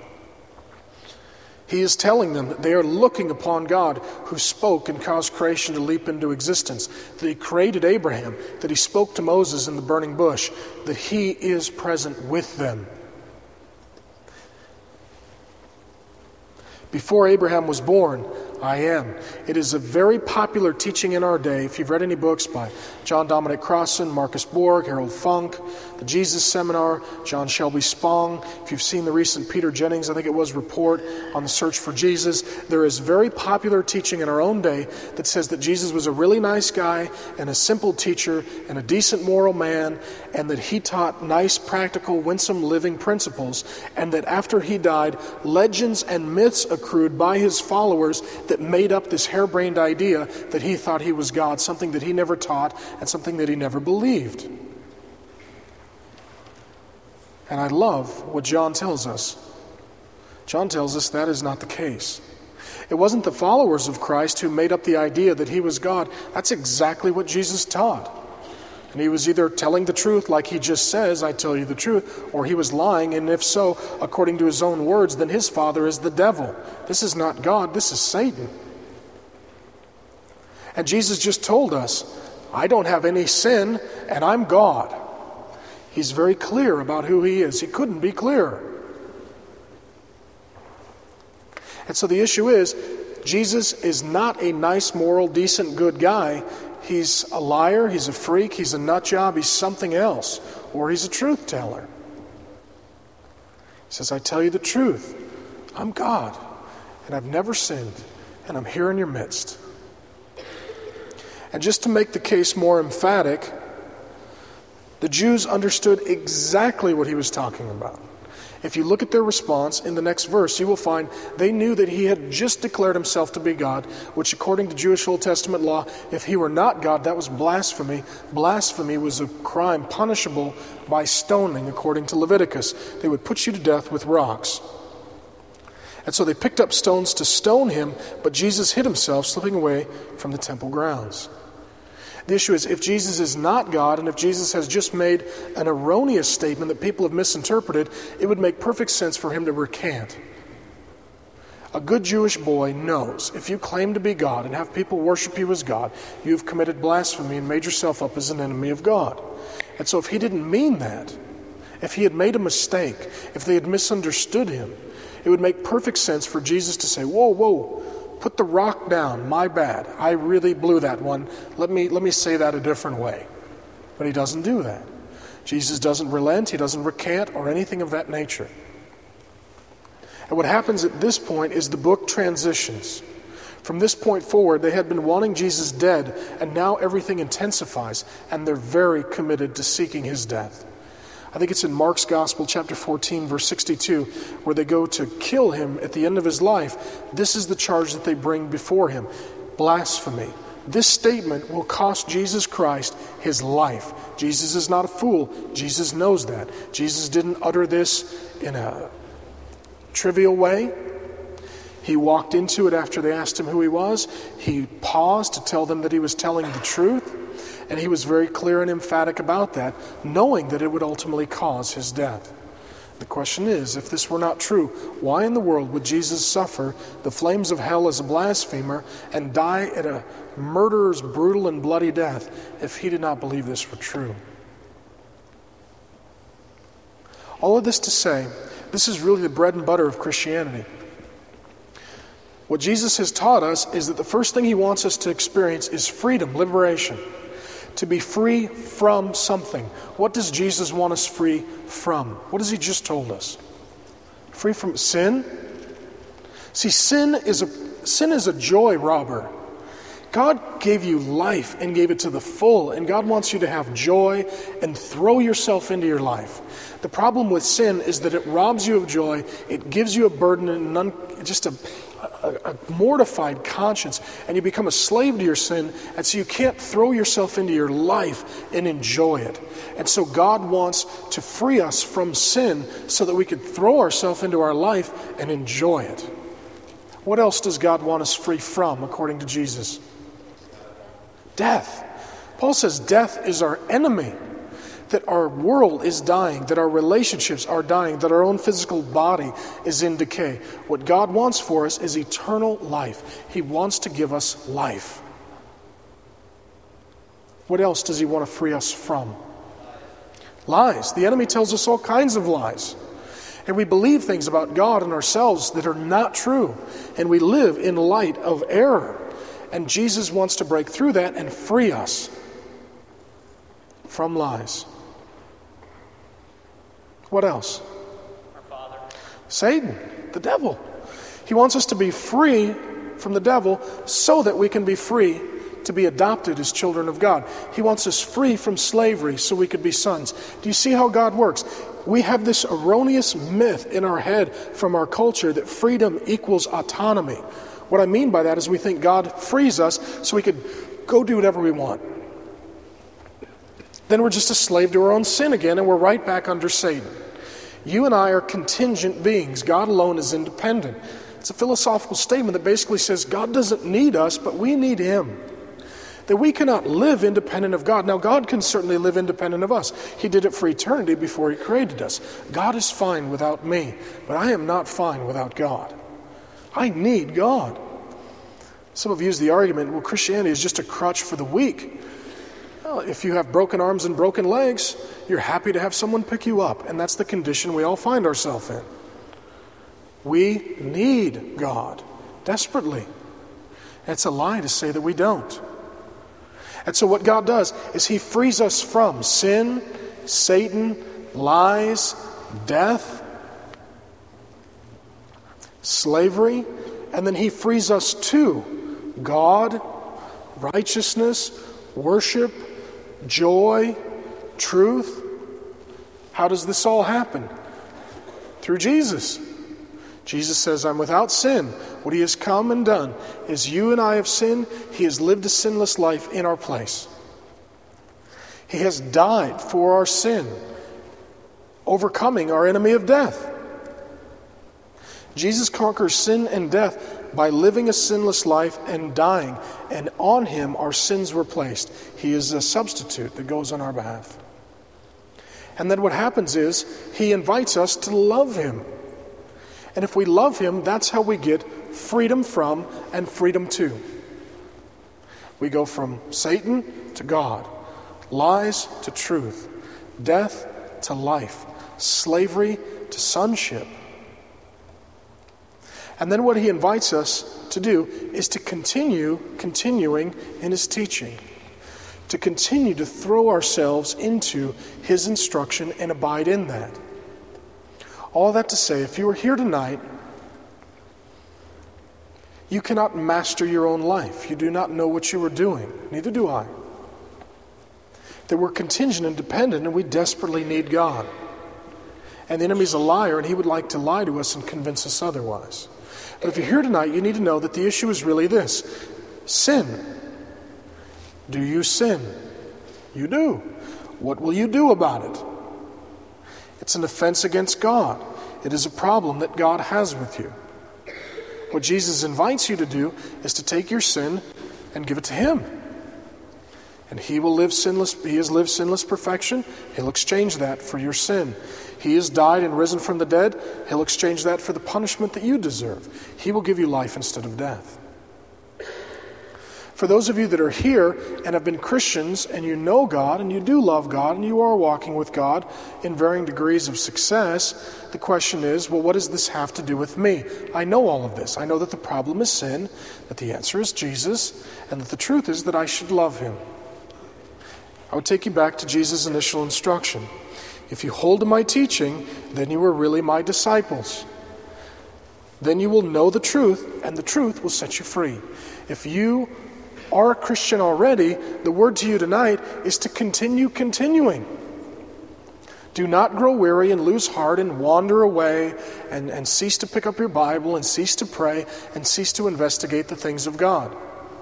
He is telling them that they are looking upon God who spoke and caused creation to leap into existence, that he created Abraham, that he spoke to Moses in the burning bush, that he is present with them. Before Abraham was born, I am. It is a very popular teaching in our day. If you've read any books by John Dominic Crossan, Marcus Borg, Harold Funk, the Jesus Seminar, John Shelby Spong. If you've seen the recent Peter Jennings, I think it was, report on the search for Jesus, there is very popular teaching in our own day that says that Jesus was a really nice guy and a simple teacher and a decent moral man, and that he taught nice, practical, winsome living principles, and that after he died, legends and myths accrued by his followers that made up this harebrained idea that he thought he was God, something that he never taught and something that he never believed. And I love what John tells us. John tells us that is not the case. It wasn't the followers of Christ who made up the idea that he was God. That's exactly what Jesus taught. And he was either telling the truth, like he just says, I tell you the truth, or he was lying, and if so, according to his own words, then his father is the devil. This is not God, this is Satan. And Jesus just told us, I don't have any sin, and I'm God. He's very clear about who he is. He couldn't be clearer. And so the issue is, Jesus is not a nice, moral, decent, good guy. He's a liar, he's a freak, he's a nut job, he's something else, or he's a truth teller. He says, I tell you the truth. I'm God, and I've never sinned, and I'm here in your midst. And just to make the case more emphatic, the Jews understood exactly what he was talking about. If you look at their response in the next verse, you will find they knew that he had just declared himself to be God, which according to Jewish Old Testament law, if he were not God, that was blasphemy. Blasphemy was a crime punishable by stoning, according to Leviticus. They would put you to death with rocks. And so they picked up stones to stone him, but Jesus hid himself, slipping away from the temple grounds. The issue is, if Jesus is not God, and if Jesus has just made an erroneous statement that people have misinterpreted, it would make perfect sense for him to recant. A good Jewish boy knows if you claim to be God and have people worship you as God, you've committed blasphemy and made yourself up as an enemy of God. And so if he didn't mean that, if he had made a mistake, if they had misunderstood him, it would make perfect sense for Jesus to say, whoa, whoa, put the rock down, my bad. I really blew that one. Let me let me say that a different way. But he doesn't do that. Jesus doesn't relent, he doesn't recant or anything of that nature. And what happens at this point is the book transitions. From this point forward, they had been wanting Jesus dead, and now everything intensifies, and they're very committed to seeking his death. I think it's in Mark's Gospel, chapter fourteen, verse sixty-two, where they go to kill him at the end of his life. This is the charge that they bring before him: blasphemy. This statement will cost Jesus Christ his life. Jesus is not a fool. Jesus knows that. Jesus didn't utter this in a trivial way. He walked into it after they asked him who he was. He paused to tell them that he was telling the truth. And he was very clear and emphatic about that, knowing that it would ultimately cause his death. The question is, if this were not true, why in the world would Jesus suffer the flames of hell as a blasphemer and die at a murderer's brutal and bloody death if he did not believe this were true? All of this to say, this is really the bread and butter of Christianity. What Jesus has taught us is that the first thing he wants us to experience is freedom, liberation. To be free from something. What does Jesus want us free from? What has he just told us? Free from sin? See, sin is a sin is a joy robber. God gave you life and gave it to the full, and God wants you to have joy and throw yourself into your life. The problem with sin is that it robs you of joy, it gives you a burden and an un, just a A, a mortified conscience, and you become a slave to your sin, and so you can't throw yourself into your life and enjoy it. And so God wants to free us from sin so that we could throw ourselves into our life and enjoy it. What else does God want us free from, according to Jesus? Death. Paul says death is our enemy. That our world is dying, that our relationships are dying, that our own physical body is in decay. What God wants for us is eternal life. He wants to give us life. What else does he want to free us from? Lies. The enemy tells us all kinds of lies. And we believe things about God and ourselves that are not true. And we live in light of error. And Jesus wants to break through that and free us from lies. What else? Our Father. Satan, the devil. He wants us to be free from the devil so that we can be free to be adopted as children of God. He wants us free from slavery so we could be sons. Do you see how God works? We have this erroneous myth in our head from our culture that freedom equals autonomy. What I mean by that is we think God frees us so we could go do whatever we want. Then we're just a slave to our own sin again, and we're right back under Satan. You and I are contingent beings. God alone is independent. It's a philosophical statement that basically says God doesn't need us, but we need Him. That we cannot live independent of God. Now, God can certainly live independent of us. He did it for eternity before He created us. God is fine without me, but I am not fine without God. I need God. Some have used the argument, well, Christianity is just a crutch for the weak. Well, if you have broken arms and broken legs, you're happy to have someone pick you up, and that's the condition we all find ourselves in. We need God desperately. It's a lie to say that we don't. And so what God does is He frees us from sin, Satan, lies, death, slavery, and then He frees us to God, righteousness, worship, joy, truth. How does this all happen? Through Jesus. Jesus says, I'm without sin. What He has come and done is you and I have sinned. He has lived a sinless life in our place. He has died for our sin, overcoming our enemy of death. Jesus conquers sin and death by living a sinless life and dying, and on Him our sins were placed. He is a substitute that goes on our behalf. And then what happens is He invites us to love Him. And if we love Him, that's how we get freedom from and freedom to. We go from Satan to God, lies to truth, death to life, slavery to sonship. And then what He invites us to do is to continue continuing in His teaching, to continue to throw ourselves into His instruction and abide in that. All that to say, if you are here tonight, you cannot master your own life. You do not know what you are doing. Neither do I. That we're contingent and dependent, and we desperately need God. And the enemy's a liar, and he would like to lie to us and convince us otherwise. But if you're here tonight, you need to know that the issue is really this. Sin. Do you sin? You do. What will you do about it? It's an offense against God. It is a problem that God has with you. What Jesus invites you to do is to take your sin and give it to Him. And He will live sinless. He has lived sinless perfection. He'll exchange that for your sin. He has died and risen from the dead. He'll exchange that for the punishment that you deserve. He will give you life instead of death. For those of you that are here and have been Christians and you know God and you do love God and you are walking with God in varying degrees of success, the question is, well, what does this have to do with me? I know all of this. I know that the problem is sin, that the answer is Jesus, and that the truth is that I should love Him. I would take you back to Jesus' initial instruction. If you hold to my teaching, then you are really my disciples. Then you will know the truth, and the truth will set you free. If you are a Christian already, the word to you tonight is to continue continuing. Do not grow weary and lose heart and wander away and, and cease to pick up your Bible and cease to pray and cease to investigate the things of God.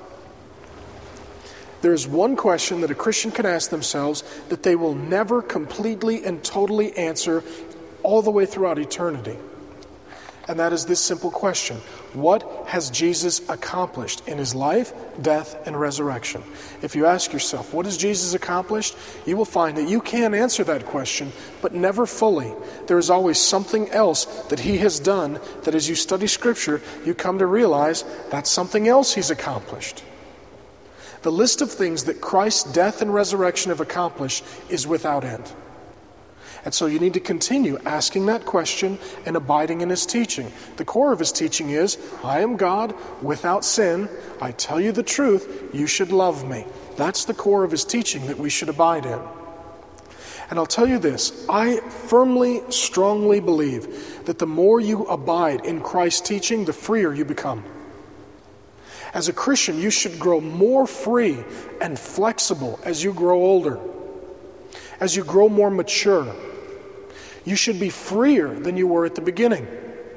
There is one question that a Christian can ask themselves that they will never completely and totally answer all the way throughout eternity. And that is this simple question. What has Jesus accomplished in His life, death, and resurrection? If you ask yourself, what has Jesus accomplished? You will find that you can answer that question, but never fully. There is always something else that He has done that as you study Scripture, you come to realize that's something else He's accomplished. The list of things that Christ's death and resurrection have accomplished is without end. And so you need to continue asking that question and abiding in His teaching. The core of His teaching is, I am God without sin. I tell you the truth. You should love me. That's the core of His teaching that we should abide in. And I'll tell you this, I firmly, strongly believe that the more you abide in Christ's teaching, the freer you become. As a Christian, you should grow more free and flexible as you grow older. As you grow more mature, you should be freer than you were at the beginning.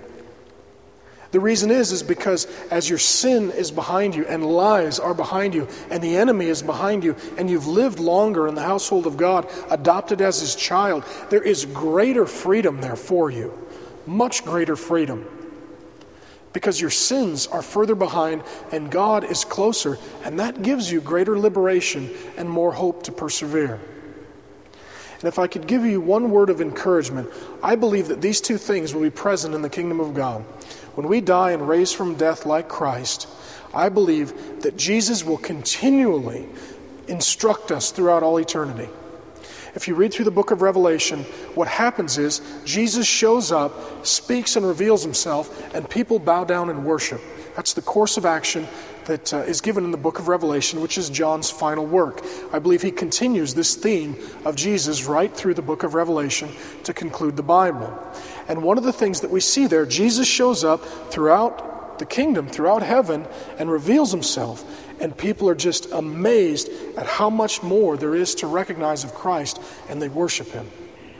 The reason is, is because as your sin is behind you and lies are behind you and the enemy is behind you and you've lived longer in the household of God, adopted as his child, there is greater freedom there for you. Much greater freedom. Because your sins are further behind and God is closer, and that gives you greater liberation and more hope to persevere. And if I could give you one word of encouragement, I believe that these two things will be present in the kingdom of God. When we die and raise from death like Christ, I believe that Jesus will continually instruct us throughout all eternity. If you read through the book of Revelation, what happens is Jesus shows up, speaks and reveals himself, and people bow down and worship. That's the course of action that uh, is given in the book of Revelation, which is John's final work. I believe he continues this theme of Jesus right through the book of Revelation to conclude the Bible. And one of the things that we see there, Jesus shows up throughout the kingdom, throughout heaven, and reveals himself. And people are just amazed at how much more there is to recognize of Christ, and they worship him.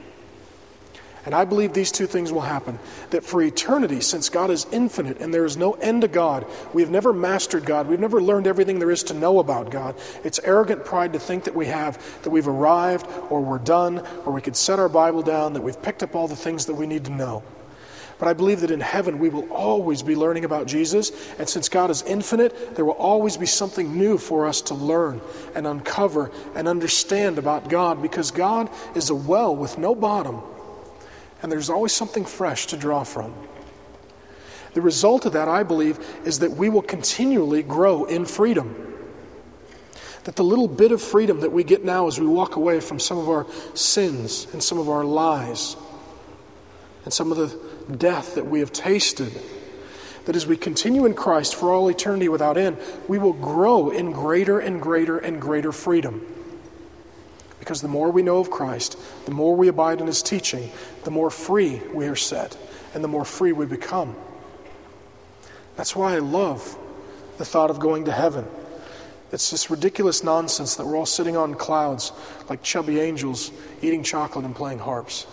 And I believe these two things will happen. That for eternity, since God is infinite and there is no end to God, we've never mastered God, we've never learned everything there is to know about God. It's arrogant pride to think that we have, that we've arrived, or we're done, or we could set our Bible down, that we've picked up all the things that we need to know. But I believe that in heaven we will always be learning about Jesus, and since God is infinite, there will always be something new for us to learn and uncover and understand about God, because God is a well with no bottom, and there's always something fresh to draw from. The result of that, I believe, is that we will continually grow in freedom. That the little bit of freedom that we get now as we walk away from some of our sins and some of our lies and some of the death that we have tasted, that as we continue in Christ for all eternity without end, we will grow in greater and greater and greater freedom. Because the more we know of Christ, the more we abide in his teaching, the more free we are set, and the more free we become. That's why I love the thought of going to heaven. It's this ridiculous nonsense that we're all sitting on clouds like chubby angels, eating chocolate and playing harps.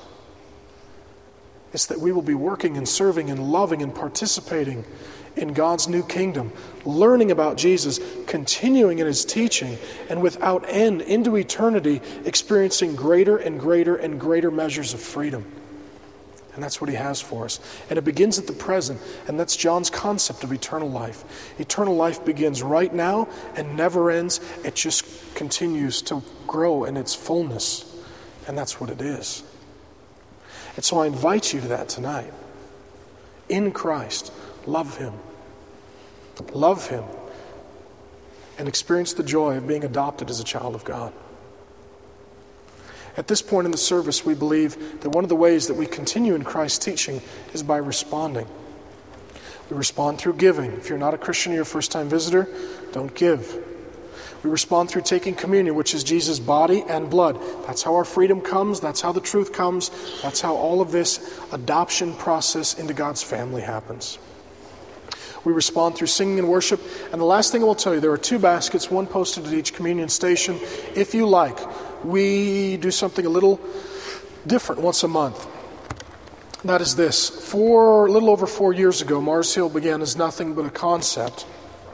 It's that we will be working and serving and loving and participating in God's new kingdom, learning about Jesus, continuing in his teaching, and without end into eternity, experiencing greater and greater and greater measures of freedom. And that's what he has for us. And it begins at the present, and that's John's concept of eternal life. Eternal life begins right now and never ends. It just continues to grow in its fullness. And that's what it is. And so I invite you to that tonight. In Christ, love him. Love him. And experience the joy of being adopted as a child of God. At this point in the service, we believe that one of the ways that we continue in Christ's teaching is by responding. We respond through giving. If you're not a Christian, you're a first-time visitor, don't give. We respond through taking communion, which is Jesus' body and blood. That's how our freedom comes. That's how the truth comes. That's how all of this adoption process into God's family happens. We respond through singing and worship. And the last thing I will tell you, there are two baskets, one posted at each communion station. If you like, we do something a little different once a month. That is this. Four, a little over four years ago, Mars Hill began as nothing but a concept.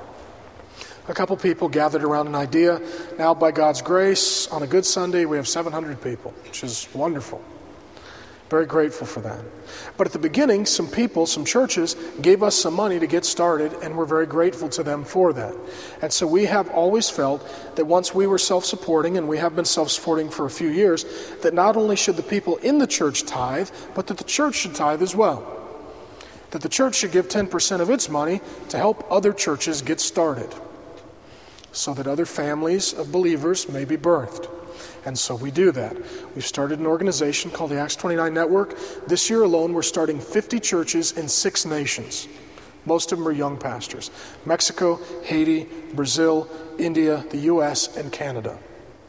A couple people gathered around an idea. Now, by God's grace, on a good Sunday, we have seven hundred people, which is wonderful. Very grateful for that. But at the beginning, some people, some churches, gave us some money to get started, and we're very grateful to them for that. And so we have always felt that once we were self-supporting, and we have been self-supporting for a few years, that not only should the people in the church tithe, but that the church should tithe as well. That the church should give ten percent of its money to help other churches get started, so that other families of believers may be birthed. And so we do that. We've started an organization called the Acts twenty-nine Network. This year alone, we're starting fifty churches in six nations. Most of them are young pastors. Mexico, Haiti, Brazil, India, the U S, and Canada.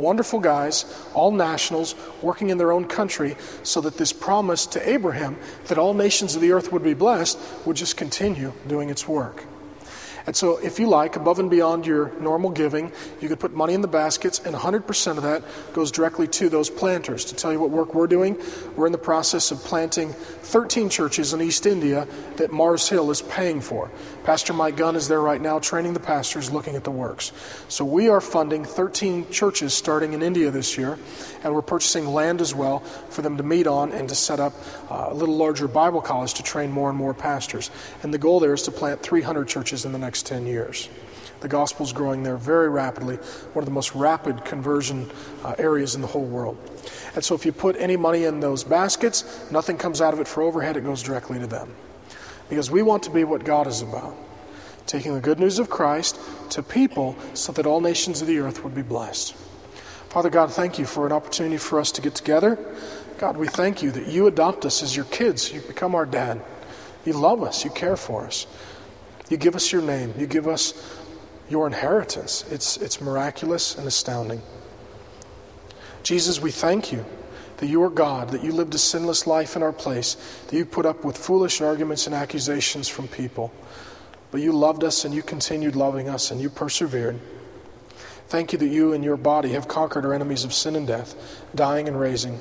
Wonderful guys, all nationals, working in their own country, so that this promise to Abraham that all nations of the earth would be blessed would just continue doing its work. And so if you like, above and beyond your normal giving, you could put money in the baskets, and one hundred percent of that goes directly to those planters. To tell you what work we're doing, we're in the process of planting thirteen churches in East India that Mars Hill is paying for. Pastor Mike Gunn is there right now training the pastors, looking at the works. So we are funding thirteen churches starting in India this year, and we're purchasing land as well for them to meet on and to set up uh, a little larger Bible college to train more and more pastors. And the goal there is to plant three hundred churches in the next ten years. The gospel's growing there very rapidly, one of the most rapid conversion uh, areas in the whole world. And so if you put any money in those baskets, nothing comes out of it for overhead, it goes directly to them. Because we want to be what God is about, taking the good news of Christ to people so that all nations of the earth would be blessed. Father God, thank you for an opportunity for us to get together. God, we thank you that you adopt us as your kids. You become our dad. You love us. You care for us. You give us your name. You give us your inheritance. It's, it's miraculous and astounding. Jesus, we thank you that you are God, that you lived a sinless life in our place, that you put up with foolish arguments and accusations from people. But you loved us and you continued loving us and you persevered. Thank you that you and your body have conquered our enemies of sin and death, dying and raising.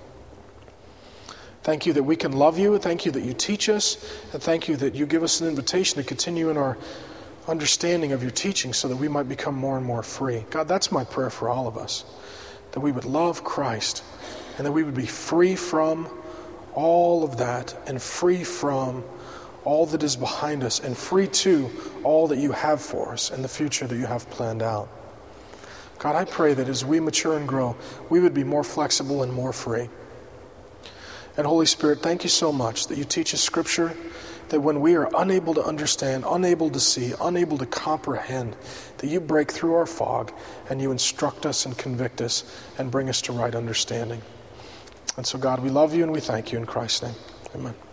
Thank you that we can love you. Thank you that you teach us. And thank you that you give us an invitation to continue in our understanding of your teaching so that we might become more and more free. God, that's my prayer for all of us, that we would love Christ and that we would be free from all of that and free from all that is behind us and free to all that you have for us and the future that you have planned out. God, I pray that as we mature and grow, we would be more flexible and more free. And Holy Spirit, thank you so much that you teach us Scripture, that when we are unable to understand, unable to see, unable to comprehend, that you break through our fog and you instruct us and convict us and bring us to right understanding. And so God, we love you and we thank you in Christ's name. Amen.